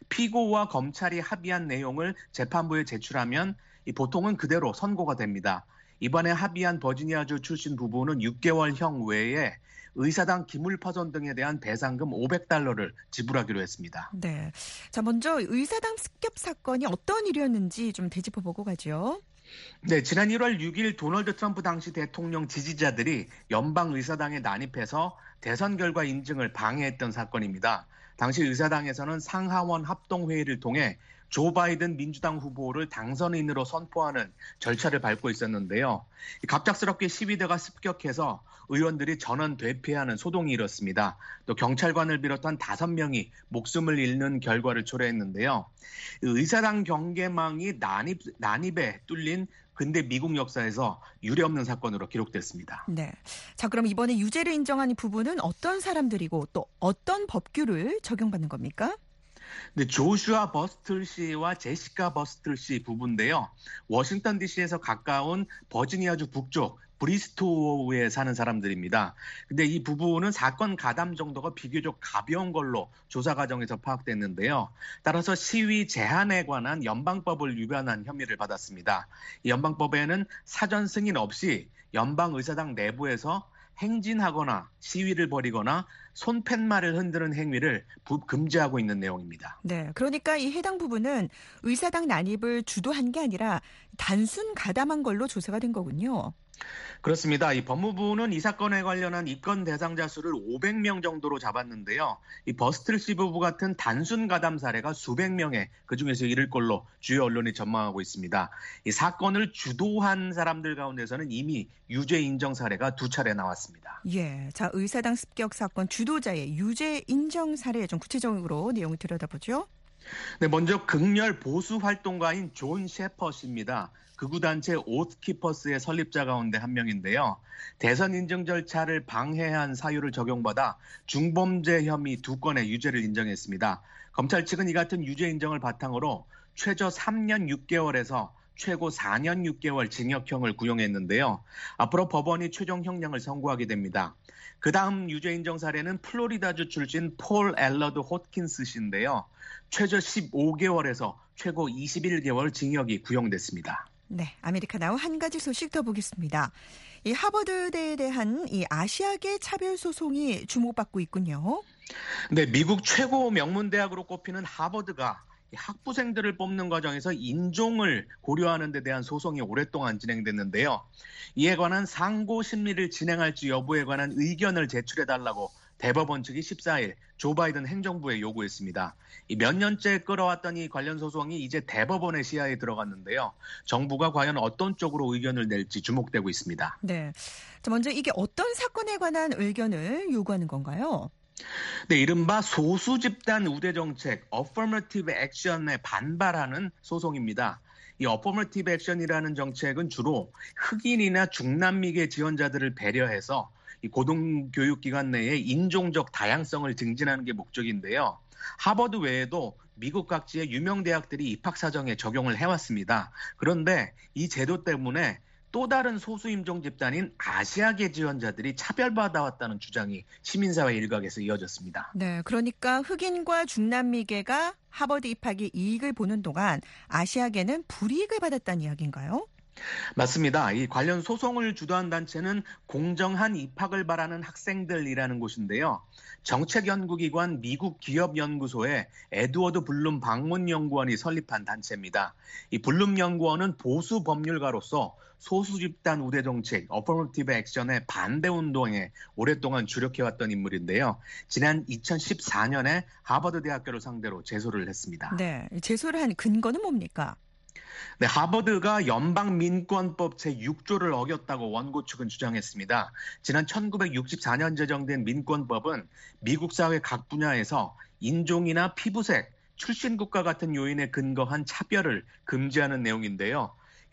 피고와 검찰이 합의한 내용을 재판부에 제출하면 보통은 그대로 선고가 됩니다. 이번에 합의한 버지니아주 출신 부부는 육 개월형 외에 의사당 기물 파손 등에 대한 배상금 오백 달러를 지불하기로 했습니다. 네, 자 먼저 의사당 습격 사건이 어떤 일이었는지 좀 되짚어보고 가죠. 네, 지난 일월 육일 도널드 트럼프 당시 대통령 지지자들이 연방의사당에 난입해서 대선 결과 인증을 방해했던 사건입니다. 당시 의사당에서는 상하원 합동회의를 통해 조 바이든 민주당 후보를 당선인으로 선포하는 절차를 밟고 있었는데요. 갑작스럽게 시위대가 습격해서 의원들이 전원 대피하는 소동이 일었습니다. 또 경찰관을 비롯한 다섯 명이 목숨을 잃는 결과를 초래했는데요. 의사당 경계망이 난입, 난입에 뚫린 근대 미국 역사에서 유례없는 사건으로 기록됐습니다. 네. 자, 그럼 이번에 유죄를 인정한 이 부분은 어떤 사람들이고 또 어떤 법규를 적용받는 겁니까? 네, 조슈아 버스틀 씨와 제시카 버스틀 씨 부부인데요. 워싱턴 디씨에서 가까운 버지니아주 북쪽 브리스토우에 사는 사람들입니다. 근데 이 부부는 사건 가담 정도가 비교적 가벼운 걸로 조사 과정에서 파악됐는데요. 따라서 시위 제한에 관한 연방법을 위반한 혐의를 받았습니다. 이 연방법에는 사전 승인 없이 연방의사당 내부에서 행진하거나 시위를 벌이거나 손팻말을 흔드는 행위를 금지하고 있는 내용입니다. 네, 그러니까 이 해당 부분은 의사당 난입을 주도한 게 아니라 단순 가담한 걸로 조사가 된 거군요. 그렇습니다. 이 법무부는 이 사건에 관련한 입건 대상자 수를 오백 명 정도로 잡았는데요. 이 버스틀 씨 부부 같은 단순 가담 사례가 수백 명에 그중에서 이를 걸로 주요 언론이 전망하고 있습니다. 이 사건을 주도한 사람들 가운데서는 이미 유죄 인정 사례가 두 차례 나왔습니다. 예, 자 의사당 습격 사건 주도자의 유죄 인정 사례 좀 구체적으로 내용을 들여다보죠. 네, 먼저 극렬 보수 활동가인 존 셰퍼스입니다. 극우단체 오스키퍼스의 설립자 가운데 한 명인데요. 대선 인증 절차를 방해한 사유를 적용받아 중범죄 혐의 두 건의 유죄를 인정했습니다. 검찰 측은 이 같은 유죄 인정을 바탕으로 최저 삼 년 육 개월에서 최고 사 년 육 개월 징역형을 구형했는데요. 앞으로 법원이 최종 형량을 선고하게 됩니다. 그 다음 유죄 인정 사례는 플로리다주 출신 폴 앨러드 호트킨스 씨인데요. 최저 십오 개월에서 최고 이십일 개월 징역이 구형됐습니다. 네, 아메리카나우 한 가지 소식 더 보겠습니다. 이 하버드대에 대한 이 아시아계 차별 소송이 주목받고 있군요. 네, 미국 최고 명문대학으로 꼽히는 하버드가 학부생들을 뽑는 과정에서 인종을 고려하는 데 대한 소송이 오랫동안 진행됐는데요. 이에 관한 상고 심리를 진행할지 여부에 관한 의견을 제출해달라고 대법원 측이 십사일 조 바이든 행정부에 요구했습니다. 몇 년째 끌어왔던 이 관련 소송이 이제 대법원의 시야에 들어갔는데요. 정부가 과연 어떤 쪽으로 의견을 낼지 주목되고 있습니다. 네, 먼저 이게 어떤 사건에 관한 의견을 요구하는 건가요? 네, 이른바 소수 집단 우대 정책, Affirmative Action에 반발하는 소송입니다. 이 Affirmative Action이라는 정책은 주로 흑인이나 중남미계 지원자들을 배려해서 이 고등교육기관 내에 인종적 다양성을 증진하는 게 목적인데요. 하버드 외에도 미국 각지의 유명 대학들이 입학 사정에 적용을 해왔습니다. 그런데 이 제도 때문에 또 다른 소수 인종 집단인 아시아계 지원자들이 차별받아왔다는 주장이 시민사회 일각에서 이어졌습니다. 네, 그러니까 흑인과 중남미계가 하버드 입학이 이익을 보는 동안 아시아계는 불이익을 받았다는 이야기인가요? 맞습니다. 이 관련 소송을 주도한 단체는 공정한 입학을 바라는 학생들이라는 곳인데요. 정책연구기관 미국 기업연구소의 에드워드 블룸 방문연구원이 설립한 단체입니다. 이 블룸 연구원은 보수 법률가로서 소수 집단 우대 정책, 어퍼머티브 액션의 반대 운동에 오랫동안 주력해왔던 인물인데요. 지난 이천십사 년에 하버드 대학교를 상대로 제소를 했습니다. 네, 제소를 한 근거는 뭡니까? 네, 하버드가 연방민권법 제육 조를 어겼다고 원고 측은 주장했습니다. 지난 천구백육십사 년 제정된 민권법은 미국 사회 각 분야에서 인종이나 피부색, 출신국가 같은 요인에 근거한 차별을 금지하는 내용인데요.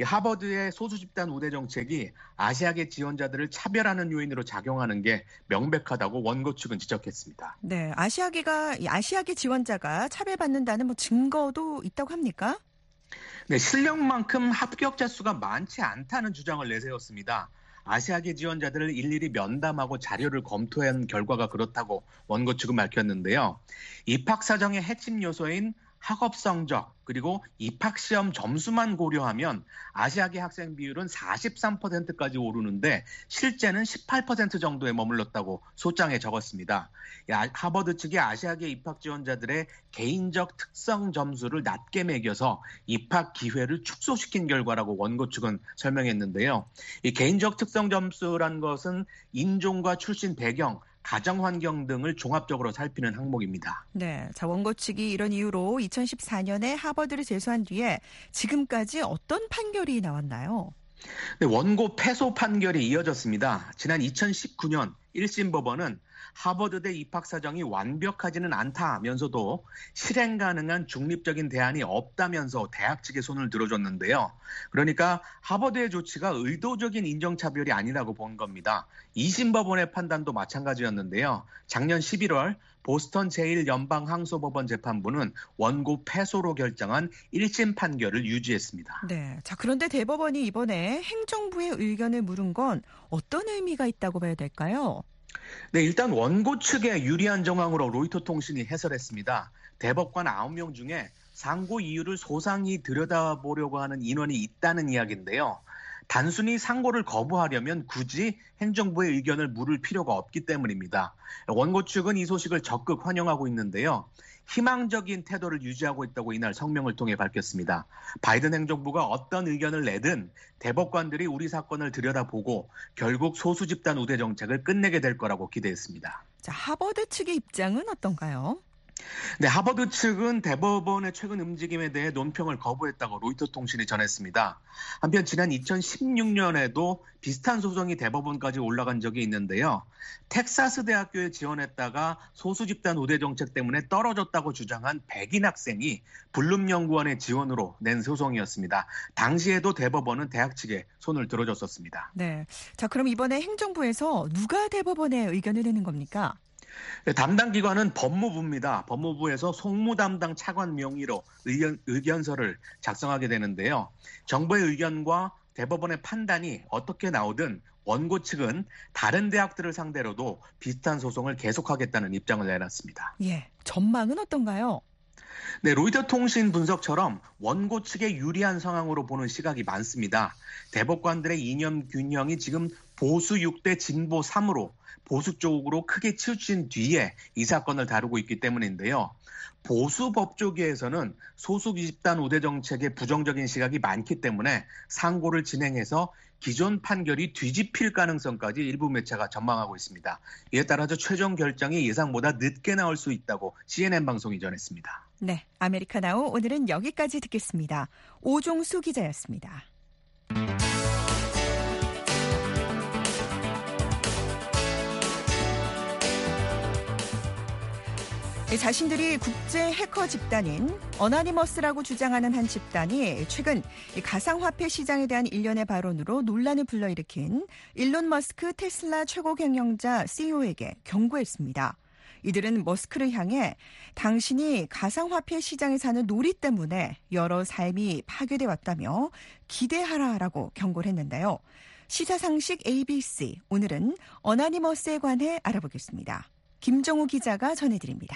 하버드의 소수 집단 우대 정책이 아시아계 지원자들을 차별하는 요인으로 작용하는 게 명백하다고 원고 측은 지적했습니다. 네, 아시아계가 아시아계 지원자가 차별받는다는 뭐 증거도 있다고 합니까? 네, 실력만큼 합격자 수가 많지 않다는 주장을 내세웠습니다. 아시아계 지원자들을 일일이 면담하고 자료를 검토한 결과가 그렇다고 원고 측은 밝혔는데요. 입학 사정의 핵심 요소인 학업 성적 그리고 입학시험 점수만 고려하면 아시아계 학생 비율은 사십삼 퍼센트까지 오르는데 실제는 십팔 퍼센트 정도에 머물렀다고 소장에 적었습니다. 하버드 측이 아시아계 입학 지원자들의 개인적 특성 점수를 낮게 매겨서 입학 기회를 축소시킨 결과라고 원고 측은 설명했는데요. 이 개인적 특성 점수란 것은 인종과 출신 배경, 가정 환경 등을 종합적으로 살피는 항목입니다. 네, 자 원고 측이 이런 이유로 이천십사 년에 하버드를 제소한 뒤에 지금까지 어떤 판결이 나왔나요? 네, 원고 패소 판결이 이어졌습니다. 지난 이천십구 년 일 심 법원은 하버드대 입학 사정이 완벽하지는 않다면서도 실행 가능한 중립적인 대안이 없다면서 대학 측에 손을 들어줬는데요. 그러니까 하버드의 조치가 의도적인 인종차별이 아니라고 본 겁니다. 이 심 법원의 판단도 마찬가지였는데요. 작년 십일월 보스턴 제일 연방항소법원 재판부는 원고 패소로 결정한 일 심 판결을 유지했습니다. 네, 자 그런데 대법원이 이번에 행정부의 의견을 물은 건 어떤 의미가 있다고 봐야 될까요? 네, 일단 원고 측에 유리한 정황으로 로이터 통신이 해설했습니다. 대법관 아홉 명 중에 상고 이유를 소상히 들여다보려고 하는 인원이 있다는 이야기인데요. 단순히 상고를 거부하려면 굳이 행정부의 의견을 물을 필요가 없기 때문입니다. 원고 측은 이 소식을 적극 환영하고 있는데요. 희망적인 태도를 유지하고 있다고 이날 성명을 통해 밝혔습니다. 바이든 행정부가 어떤 의견을 내든 대법관들이 우리 사건을 들여다보고 결국 소수 집단 우대 정책을 끝내게 될 거라고 기대했습니다. 자, 하버드 측의 입장은 어떤가요? 네, 하버드 측은 대법원의 최근 움직임에 대해 논평을 거부했다고 로이터 통신이 전했습니다. 한편 지난 이천십육 년에도 비슷한 소송이 대법원까지 올라간 적이 있는데요. 텍사스 대학교에 지원했다가 소수 집단 우대 정책 때문에 떨어졌다고 주장한 백인 학생이 블룸 연구원의 지원으로 낸 소송이었습니다. 당시에도 대법원은 대학 측에 손을 들어줬었습니다. 네, 자 그럼 이번에 행정부에서 누가 대법원에 의견을 내는 겁니까? 담당 기관은 법무부입니다. 법무부에서 송무 담당 차관 명의로 의견, 의견서를 작성하게 되는데요. 정부의 의견과 대법원의 판단이 어떻게 나오든 원고 측은 다른 대학들을 상대로도 비슷한 소송을 계속하겠다는 입장을 내놨습니다. 예, 전망은 어떤가요? 네, 로이터 통신 분석처럼 원고 측에 유리한 상황으로 보는 시각이 많습니다. 대법관들의 이념 균형이 지금 보수 육 대 진보 삼으로 보수 쪽으로 크게 치우친 뒤에 이 사건을 다루고 있기 때문인데요. 보수 법조계에서는 소수 집단 우대 정책에 부정적인 시각이 많기 때문에 상고를 진행해서 기존 판결이 뒤집힐 가능성까지 일부 매체가 전망하고 있습니다. 이에 따라서 최종 결정이 예상보다 늦게 나올 수 있다고 씨엔엔 방송이 전했습니다. 네, 아메리카나우 오늘은 여기까지 듣겠습니다. 오종수 기자였습니다. 자신들이 국제 해커 집단인 어나니머스라고 주장하는 한 집단이 최근 가상화폐 시장에 대한 일련의 발언으로 논란을 불러일으킨 일론 머스크 테슬라 최고 경영자 씨이오에게 경고했습니다. 이들은 머스크를 향해 당신이 가상화폐 시장에 사는 놀이 때문에 여러 삶이 파괴돼 왔다며 기대하라라고 경고를 했는데요. 시사상식 에이비씨, 오늘은 어나니머스에 관해 알아보겠습니다. 김정우 기자가 전해드립니다.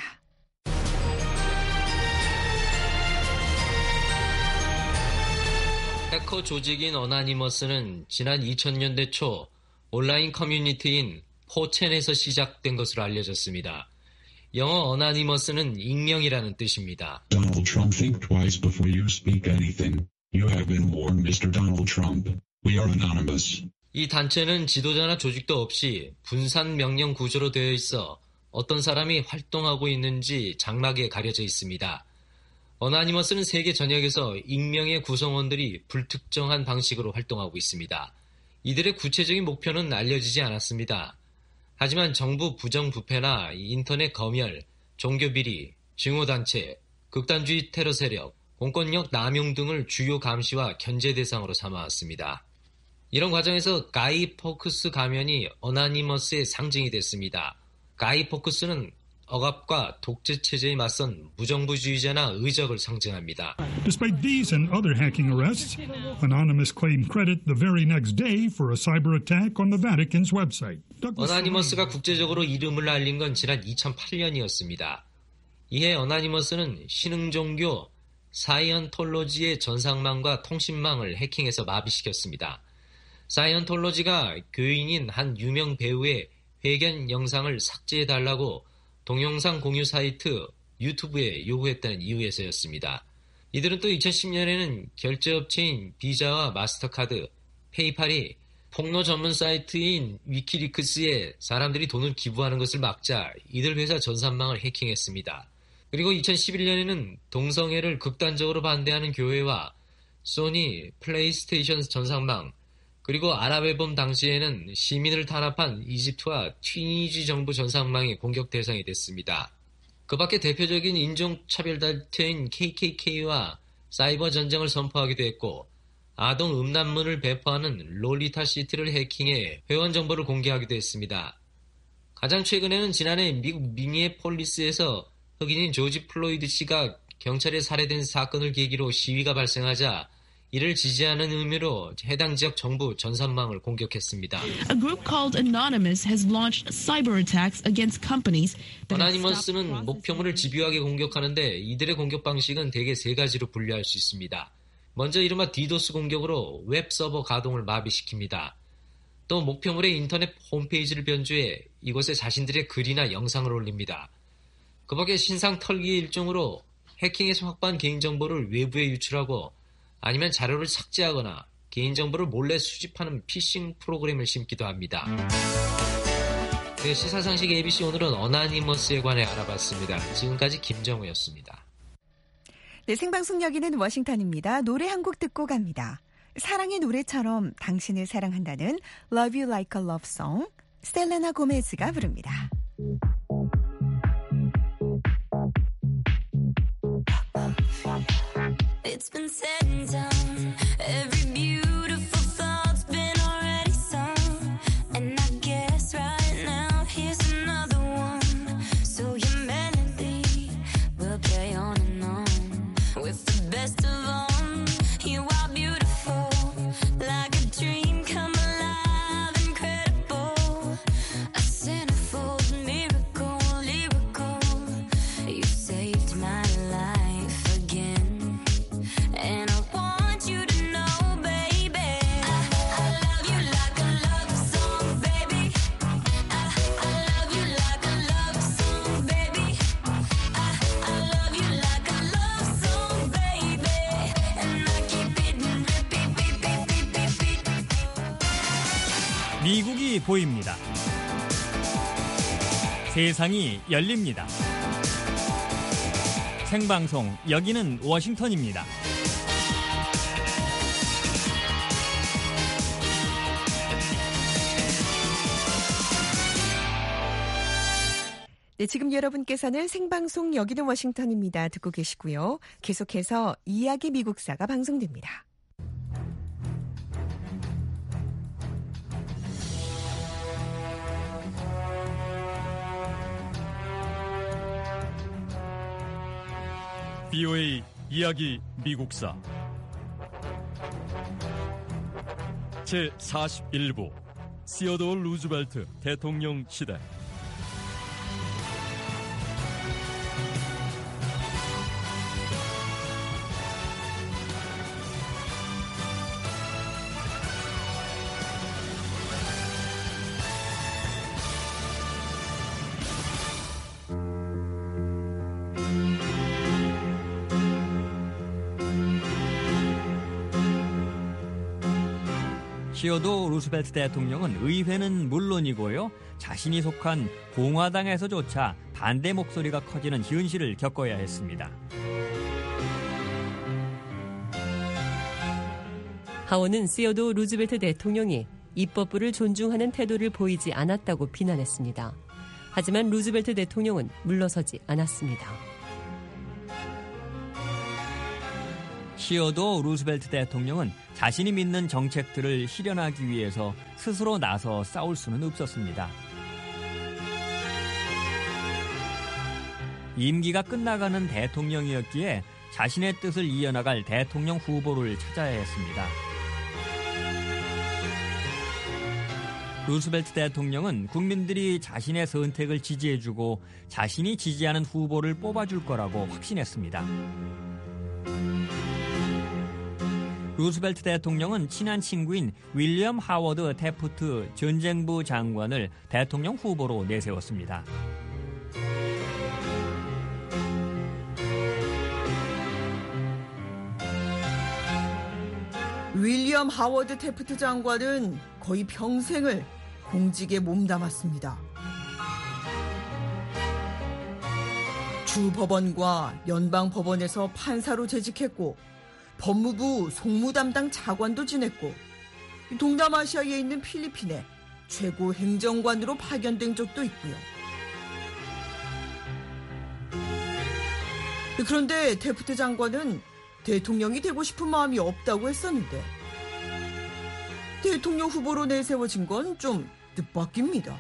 해커 조직인 어나니머스는 지난 이천 년대 초 온라인 커뮤니티인 포첸에서 시작된 것으로 알려졌습니다. 영어 어나니머스는 익명이라는 뜻입니다. Donald Trump, think twice before you speak anything. You have been warned, 미스터 Donald Trump. We are anonymous. 이 단체는 지도자나 조직도 없이 분산 명령 구조로 되어 있어 어떤 사람이 활동하고 있는지 장막에 가려져 있습니다. 어나니머스는 세계 전역에서 익명의 구성원들이 불특정한 방식으로 활동하고 있습니다. 이들의 구체적인 목표는 알려지지 않았습니다. 하지만 정부 부정부패나 인터넷 검열, 종교비리, 증오단체, 극단주의 테러 세력, 공권력 남용 등을 주요 감시와 견제 대상으로 삼아왔습니다. 이런 과정에서 가이 포크스 가면이 어나니머스의 상징이 됐습니다. 가이 포크스는 억압과 독재 체제에 맞선 무정부주의자나 의적을 상징합니다. Despite these and other hacking arrests, Anonymous claimed credit the very next day for a cyber attack on the Vatican's website. 어나니머스가 국제적으로 이름을 알린 건 지난 이천팔 년이었습니다. 이해 어나니머스는 신흥종교 사이언톨로지의 전상망과 통신망을 해킹해서 마비시켰습니다. 사이언톨로지가 교인인 한 유명 배우의 회견 영상을 삭제해달라고 동영상 공유 사이트 유튜브에 요구했다는 이유에서였습니다. 이들은 또 이천십 년에는 결제업체인 비자와 마스터카드, 페이팔이 폭로 전문 사이트인 위키리크스에 사람들이 돈을 기부하는 것을 막자 이들 회사 전산망을 해킹했습니다. 그리고 이천십일 년에는 동성애를 극단적으로 반대하는 교회와 소니, 플레이스테이션 전산망, 그리고 아랍해범 당시에는 시민을 탄압한 이집트와 튀니지 정부 전산망이 공격 대상이 됐습니다. 그 밖에 대표적인 인종차별단체인 케이케이케이와 사이버 전쟁을 선포하기도 했고 아동 음란물을 배포하는 롤리타 시티를 해킹해 회원 정보를 공개하기도 했습니다. 가장 최근에는 지난해 미국 미니애폴리스에서 흑인인 조지 플로이드 씨가 경찰에 살해된 사건을 계기로 시위가 발생하자 이를 지지하는 의미로 해당 지역 정부 전산망을 공격했습니다. A group called Anonymous has launched cyber attacks against companies. 어나니머스는 목표물을 집요하게 공격하는데 이들의 공격 방식은 대개 세 가지로 분류할 수 있습니다. 먼저 이른바 디도스 공격으로 웹 서버 가동을 마비시킵니다. 또 목표물의 인터넷 홈페이지를 변조해 이곳에 자신들의 글이나 영상을 올립니다. 그 밖에 신상 털기의 일종으로 해킹에서 확보한 개인정보를 외부에 유출하고 아니면 자료를 삭제하거나 개인정보를 몰래 수집하는 피싱 프로그램을 심기도 합니다. 네, 시사상식 에이비씨 오늘은 어나니머스에 관해 알아봤습니다. 지금까지 김정우였습니다. 네, 생방송 여기는 워싱턴입니다. 노래 한 곡 듣고 갑니다. 사랑의 노래처럼 당신을 사랑한다는 Love You Like a Love Song, 셀레나 고메즈가 부릅니다. It's been said and done. Every beautiful thought's been already sung. And I guess right now here's another one. So your melody will carry on and on. With the best of them, you are beautiful. Like a dream come alive, incredible. A centerfold miracle, lyrical. You saved my life again. And I want you to know, baby, I, I love you like a love song, baby. I, I love you like a love song, baby. I, I love you like a love song, baby. And I keep hitting repeat, beat, beat, beat, beat, beat. 미국이 보입니다. 세상이 열립니다. 생방송 여기는 워싱턴입니다. 네, 지금 여러분께서는 생방송 여기는 워싱턴입니다. 듣고 계시고요. 계속해서 이야기 미국사가 방송됩니다. 비오에이 이야기 미국사 제사십일 부 시어도어 루즈벨트 대통령 시대. 시어도어 루스벨트 대통령은 의회는 물론이고요, 자신이 속한 공화당에서조차 반대 목소리가 커지는 현실을 겪어야 했습니다. 하원은 시어도어 루즈벨트 대통령이 입법부를 존중하는 태도를 보이지 않았다고 비난했습니다. 하지만 루즈벨트 대통령은 물러서지 않았습니다. 시어도어 루스벨트 대통령은 자신이 믿는 정책들을 실현하기 위해서 스스로 나서 싸울 수는 없었습니다. 임기가 끝나가는 대통령이었기에 자신의 뜻을 이어나갈 대통령 후보를 찾아야 했습니다. 루스벨트 대통령은 국민들이 자신의 선택을 지지해주고 자신이 지지하는 후보를 뽑아줄 거라고 확신했습니다. 루스벨트 대통령은 친한 친구인 윌리엄 하워드 태프트 전쟁부 장관을 대통령 후보로 내세웠습니다. 윌리엄 하워드 태프트 장관은 거의 평생을 공직에 몸담았습니다. 주법원과 연방법원에서 판사로 재직했고 법무부 송무 담당 차관도 지냈고 동남아시아에 있는 필리핀에 최고 행정관으로 파견된 적도 있고요. 그런데 태프트 장관은 대통령이 되고 싶은 마음이 없다고 했었는데 대통령 후보로 내세워진 건 좀 뜻밖입니다.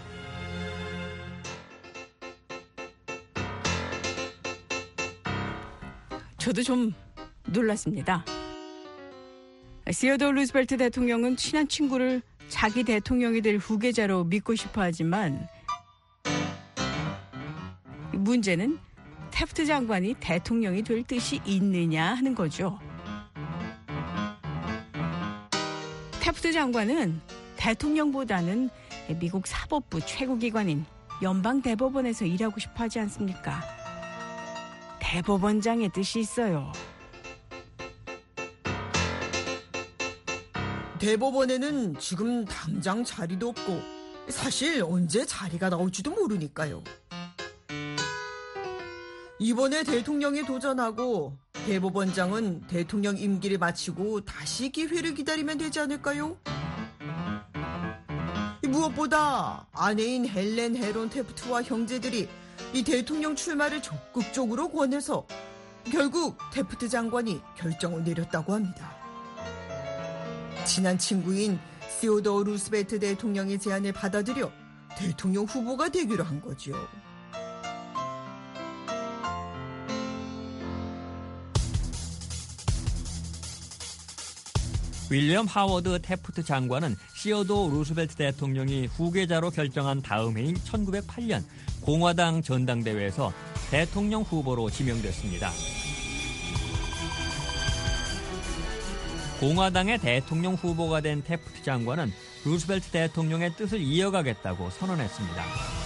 저도 좀 놀랐습니다. 시어도어 루즈벨트 대통령은 친한 친구를 자기 대통령이 될 후계자로 믿고 싶어 하지만 문제는 태프트 장관이 대통령이 될 뜻이 있느냐 하는 거죠. 태프트 장관은 대통령보다는 미국 사법부 최고기관인 연방대법원에서 일하고 싶어 하지 않습니까? 대법원장의 뜻이 있어요. 대법원에는 지금 당장 자리도 없고 사실 언제 자리가 나올지도 모르니까요. 이번에 대통령이 도전하고 대법원장은 대통령 임기를 마치고 다시 기회를 기다리면 되지 않을까요? 무엇보다 아내인 헬렌 헤론 태프트와 형제들이 이 대통령 출마를 적극적으로 권해서 결국 태프트 장관이 결정을 내렸다고 합니다. 친한 친구인 시어도어 루스벨트 대통령의 제안을 받아들여 대통령 후보가 되기로 한 거죠. 윌리엄 하워드 태프트 장관은 시어도어 루스벨트 대통령이 후계자로 결정한 다음 해인 천구백팔 년 공화당 전당대회에서 대통령 후보로 지명됐습니다. 공화당의 대통령 후보가 된 태프트 장관은 루스벨트 대통령의 뜻을 이어가겠다고 선언했습니다.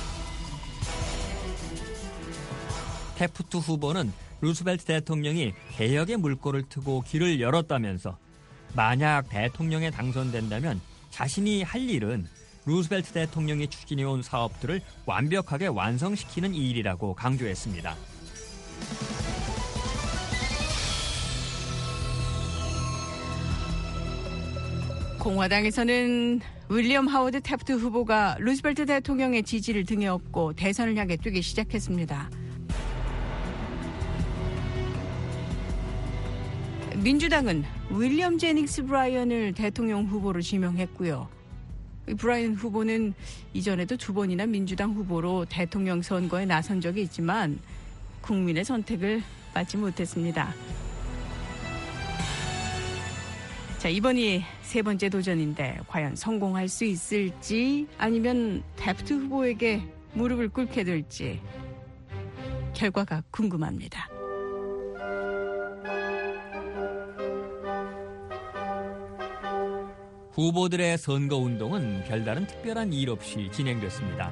태프트 후보는 루스벨트 대통령이 개혁의 물꼬를 트고 길을 열었다면서 만약 대통령에 당선된다면 자신이 할 일은 루스벨트 대통령이 추진해온 사업들을 완벽하게 완성시키는 일이라고 강조했습니다. 공화당에서는 윌리엄 하워드 태프트 후보가 루스벨트 대통령의 지지를 등에 업고 대선을 향해 뛰기 시작했습니다. 민주당은 윌리엄 제닉스 브라이언을 대통령 후보로 지명했고요. 브라이언 후보는 이전에도 두 번이나 민주당 후보로 대통령 선거에 나선 적이 있지만 국민의 선택을 받지 못했습니다. 자, 이번이 세 번째 도전인데 과연 성공할 수 있을지 아니면 데프트 후보에게 무릎을 꿇게 될지 결과가 궁금합니다. 후보들의 선거운동은 별다른 특별한 일 없이 진행됐습니다.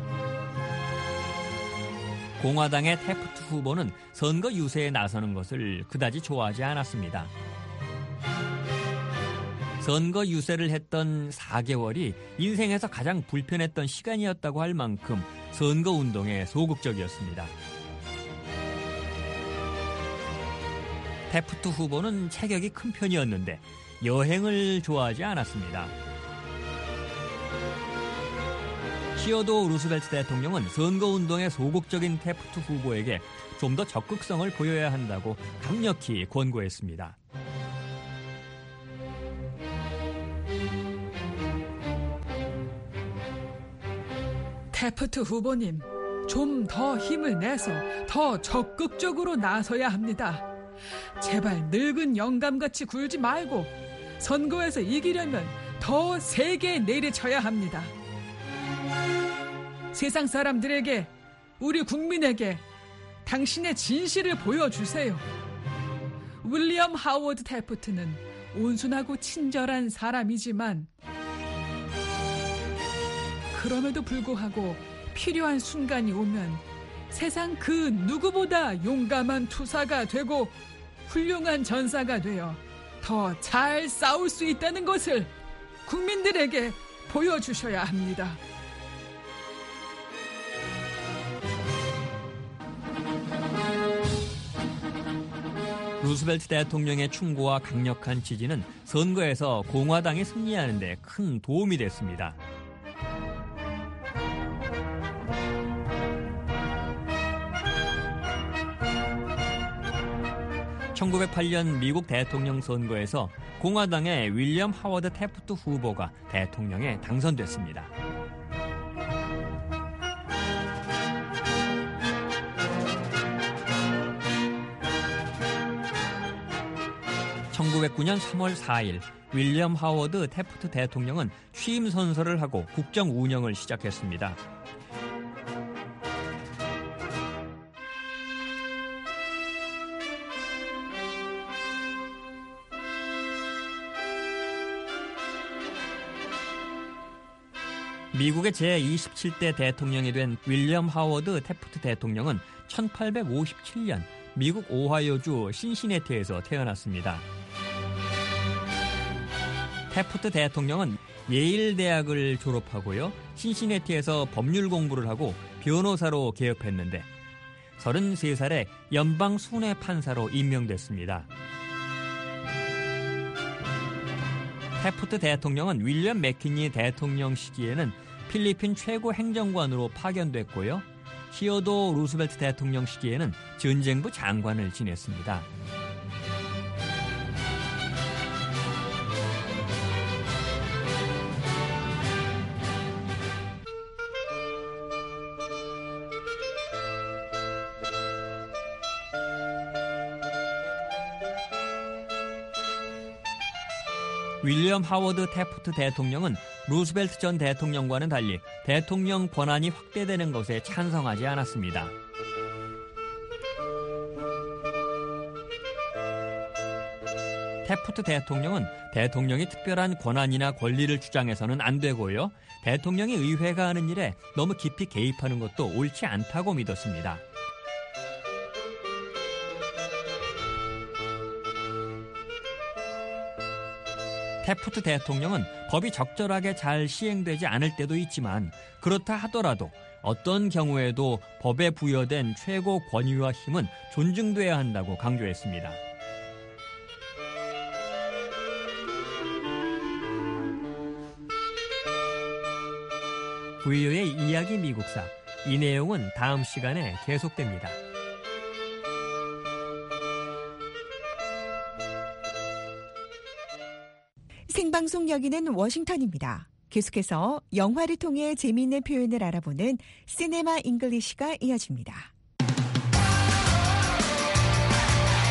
공화당의 태프트 후보는 선거 유세에 나서는 것을 그다지 좋아하지 않았습니다. 선거 유세를 했던 사 개월이 인생에서 가장 불편했던 시간이었다고 할 만큼 선거운동에 소극적이었습니다. 태프트 후보는 체격이 큰 편이었는데 여행을 좋아하지 않았습니다. 시어도 루스벨트 대통령은 선거운동에 소극적인 태프트 후보에게 좀 더 적극성을 보여야 한다고 강력히 권고했습니다. 태프트 후보님, 좀 더 힘을 내서 더 적극적으로 나서야 합니다. 제발 늙은 영감같이 굴지 말고 선거에서 이기려면 더 세게 내리쳐야 합니다. 세상 사람들에게, 우리 국민에게 당신의 진실을 보여주세요. 윌리엄 하워드 태프트는 온순하고 친절한 사람이지만 그럼에도 불구하고 필요한 순간이 오면 세상 그 누구보다 용감한 투사가 되고 훌륭한 전사가 되어 더 잘 싸울 수 있다는 것을 국민들에게 보여주셔야 합니다. 루스벨트 대통령의 충고와 강력한 지지는 선거에서 공화당이 승리하는 데 큰 도움이 됐습니다. 천구백팔 년 미국 대통령 선거에서 공화당의 윌리엄 하워드 태프트 후보가 대통령에 당선됐습니다. 천구백구 년 삼월 사일 윌리엄 하워드 태프트 대통령은 취임 선서를 하고 국정 운영을 시작했습니다. 미국의 제이십칠 대 대통령이 된 윌리엄 하워드 태프트 대통령은 천팔백오십칠 년 미국 오하이오주 신시내티에서 태어났습니다. 태프트 대통령은 예일 대학을 졸업하고요. 신시내티에서 법률 공부를 하고 변호사로 개업했는데 서른세 살에 연방 순회 판사로 임명됐습니다. 태프트 대통령은 윌리엄 맥키니 대통령 시기에는 필리핀 최고 행정관으로 파견됐고요. 시어도 루스벨트 대통령 시기에는 전쟁부 장관을 지냈습니다. 윌리엄 하워드 태프트 대통령은 루스벨트 전 대통령과는 달리 대통령 권한이 확대되는 것에 찬성하지 않았습니다. 태프트 대통령은 대통령이 특별한 권한이나 권리를 주장해서는 안 되고요. 대통령이 의회가 하는 일에 너무 깊이 개입하는 것도 옳지 않다고 믿었습니다. 태프트 대통령은 법이 적절하게 잘 시행되지 않을 때도 있지만 그렇다 하더라도 어떤 경우에도 법에 부여된 최고 권위와 힘은 존중돼야 한다고 강조했습니다. 브이오의 이야기 미국사, 이 내용은 다음 시간에 계속됩니다. 생방송 여기는 워싱턴입니다. 계속해서 영화를 통해 재미있는 표현을 알아보는 시네마 잉글리시가 이어집니다.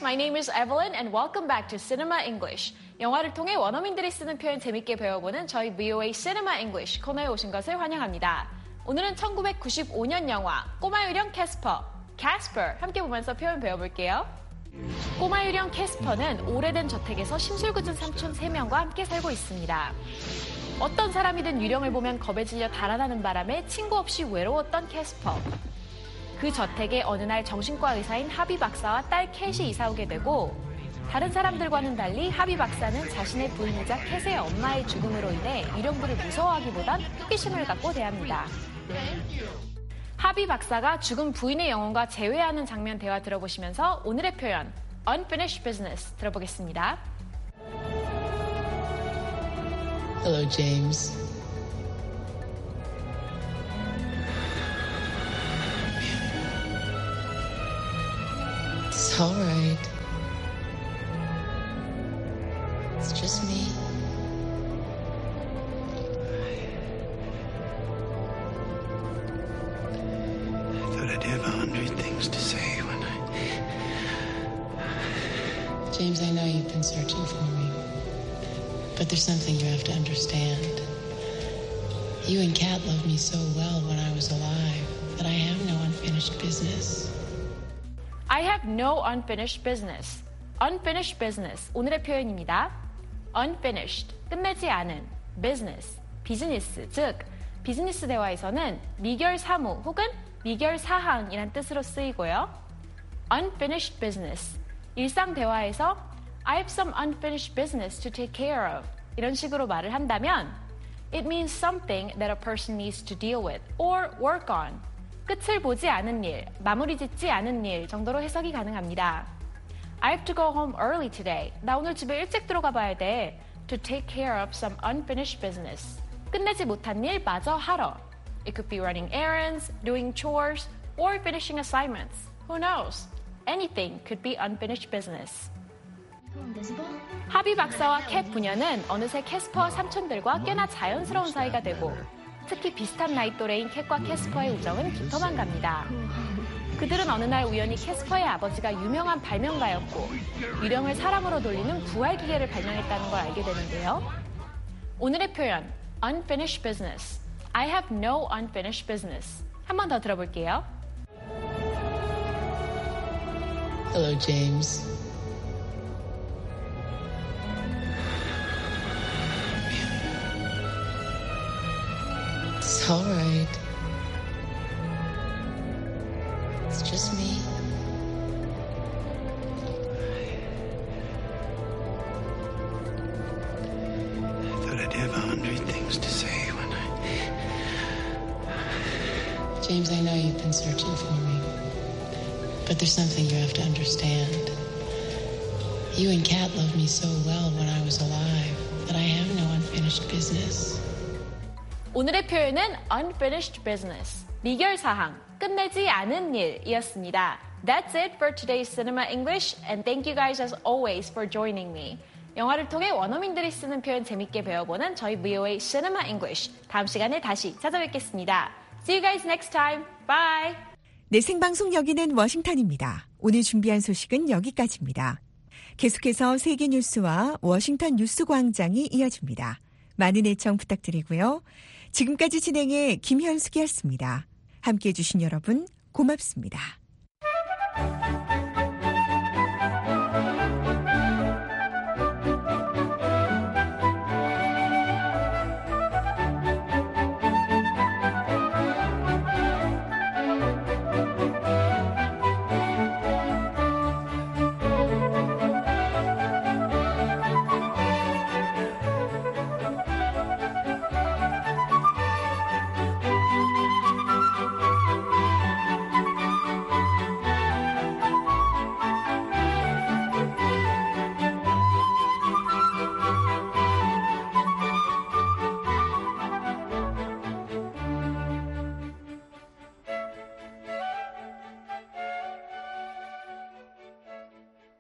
listeners, my name is Evelyn and welcome back to Cinema English. 영화를 통해 원어민들이 쓰는 표현 재밌게 배워보는 저희 브이오에이 Cinema English 코너에 오신 것을 환영합니다. 오늘은 천구백구십오 년 영화 꼬마 유령 캐스퍼, Casper 함께 보면서 표현 배워볼게요. 꼬마 유령 캐스퍼는 오래된 저택에서 심술궂은 삼촌 세 명과 함께 살고 있습니다. 어떤 사람이든 유령을 보면 겁에 질려 달아나는 바람에 친구 없이 외로웠던 캐스퍼. 그 저택에 어느 날 정신과 의사인 하비 박사와 딸 캣이 이사 오게 되고 다른 사람들과는 달리 하비 박사는 자신의 부인이자 캣의 엄마의 죽음으로 인해 유령들을 무서워하기보단 호기심을 갖고 대합니다. 하비 박사가 죽은 부인의 영혼과 재회하는 장면 대화 들어보시면서 오늘의 표현 Unfinished Business 들어보겠습니다. Hello, James. It's all right. It's just me. I thought I'd have a hundred things to say when I... James, I know you've been searching for me. But there's something you have to understand. You and Kat loved me so well when I was alive that I have no unfinished business. I have no unfinished business. Unfinished business, 오늘의 표현입니다. Unfinished, 끝내지 않은, business, 비즈니스, 즉 비즈니스 대화에서는 미결 사무 혹은 미결 사항이란 뜻으로 쓰이고요. Unfinished business, 일상 대화에서 I have some unfinished business to take care of 이런 식으로 말을 한다면 It means something that a person needs to deal with or work on. 끝을 보지 않은 일, 마무리 짓지 않은 일 정도로 해석이 가능합니다. I have to go home early today. 나 오늘 집에 일찍 들어가 봐야 돼. To take care of some unfinished business. 끝내지 못한 일 마저 하러. It could be running errands, doing chores, or finishing assignments. Who knows? Anything could be unfinished business. 하비 박사와 캣 부녀는 어느새 캐스퍼와 삼촌들과 꽤나 자연스러운 사이가 되고 특히 비슷한 나이 또래인 캣과 캐스퍼의 우정은 깊어만 갑니다. 그들은 어느 날 우연히 캐스퍼의 아버지가 유명한 발명가였고 유령을 사람으로 돌리는 부활 기계를 발명했다는 걸 알게 되는데요. 오늘의 표현 unfinished business, I have no unfinished business 한 번 더 들어볼게요. Hello, James. It's all right. It's just me. I thought I'd have a hundred things to say when I... James, I know you've been searching for me. But there's something you have to understand. You and Kat loved me so well when I was alive that I have no unfinished business. 오늘의 표현은 unfinished business, 미결 사항, 끝내지 않은 일이었습니다. That's it for today's Cinema English, and thank you guys as always for joining me. 영화를 통해 원어민들이 쓰는 표현 재밌게 배워보는 저희 브이오에이 Cinema English. 다음 시간에 다시 찾아뵙겠습니다. See you guys next time. Bye. 네, 생방송 여기는 워싱턴입니다. 오늘 준비한 소식은 여기까지입니다. 계속해서 세계 뉴스와 워싱턴 뉴스 광장이 이어집니다. 많은 애청 부탁드리고요. 지금까지 진행해 김현숙이었습니다. 함께해 주신 여러분 고맙습니다.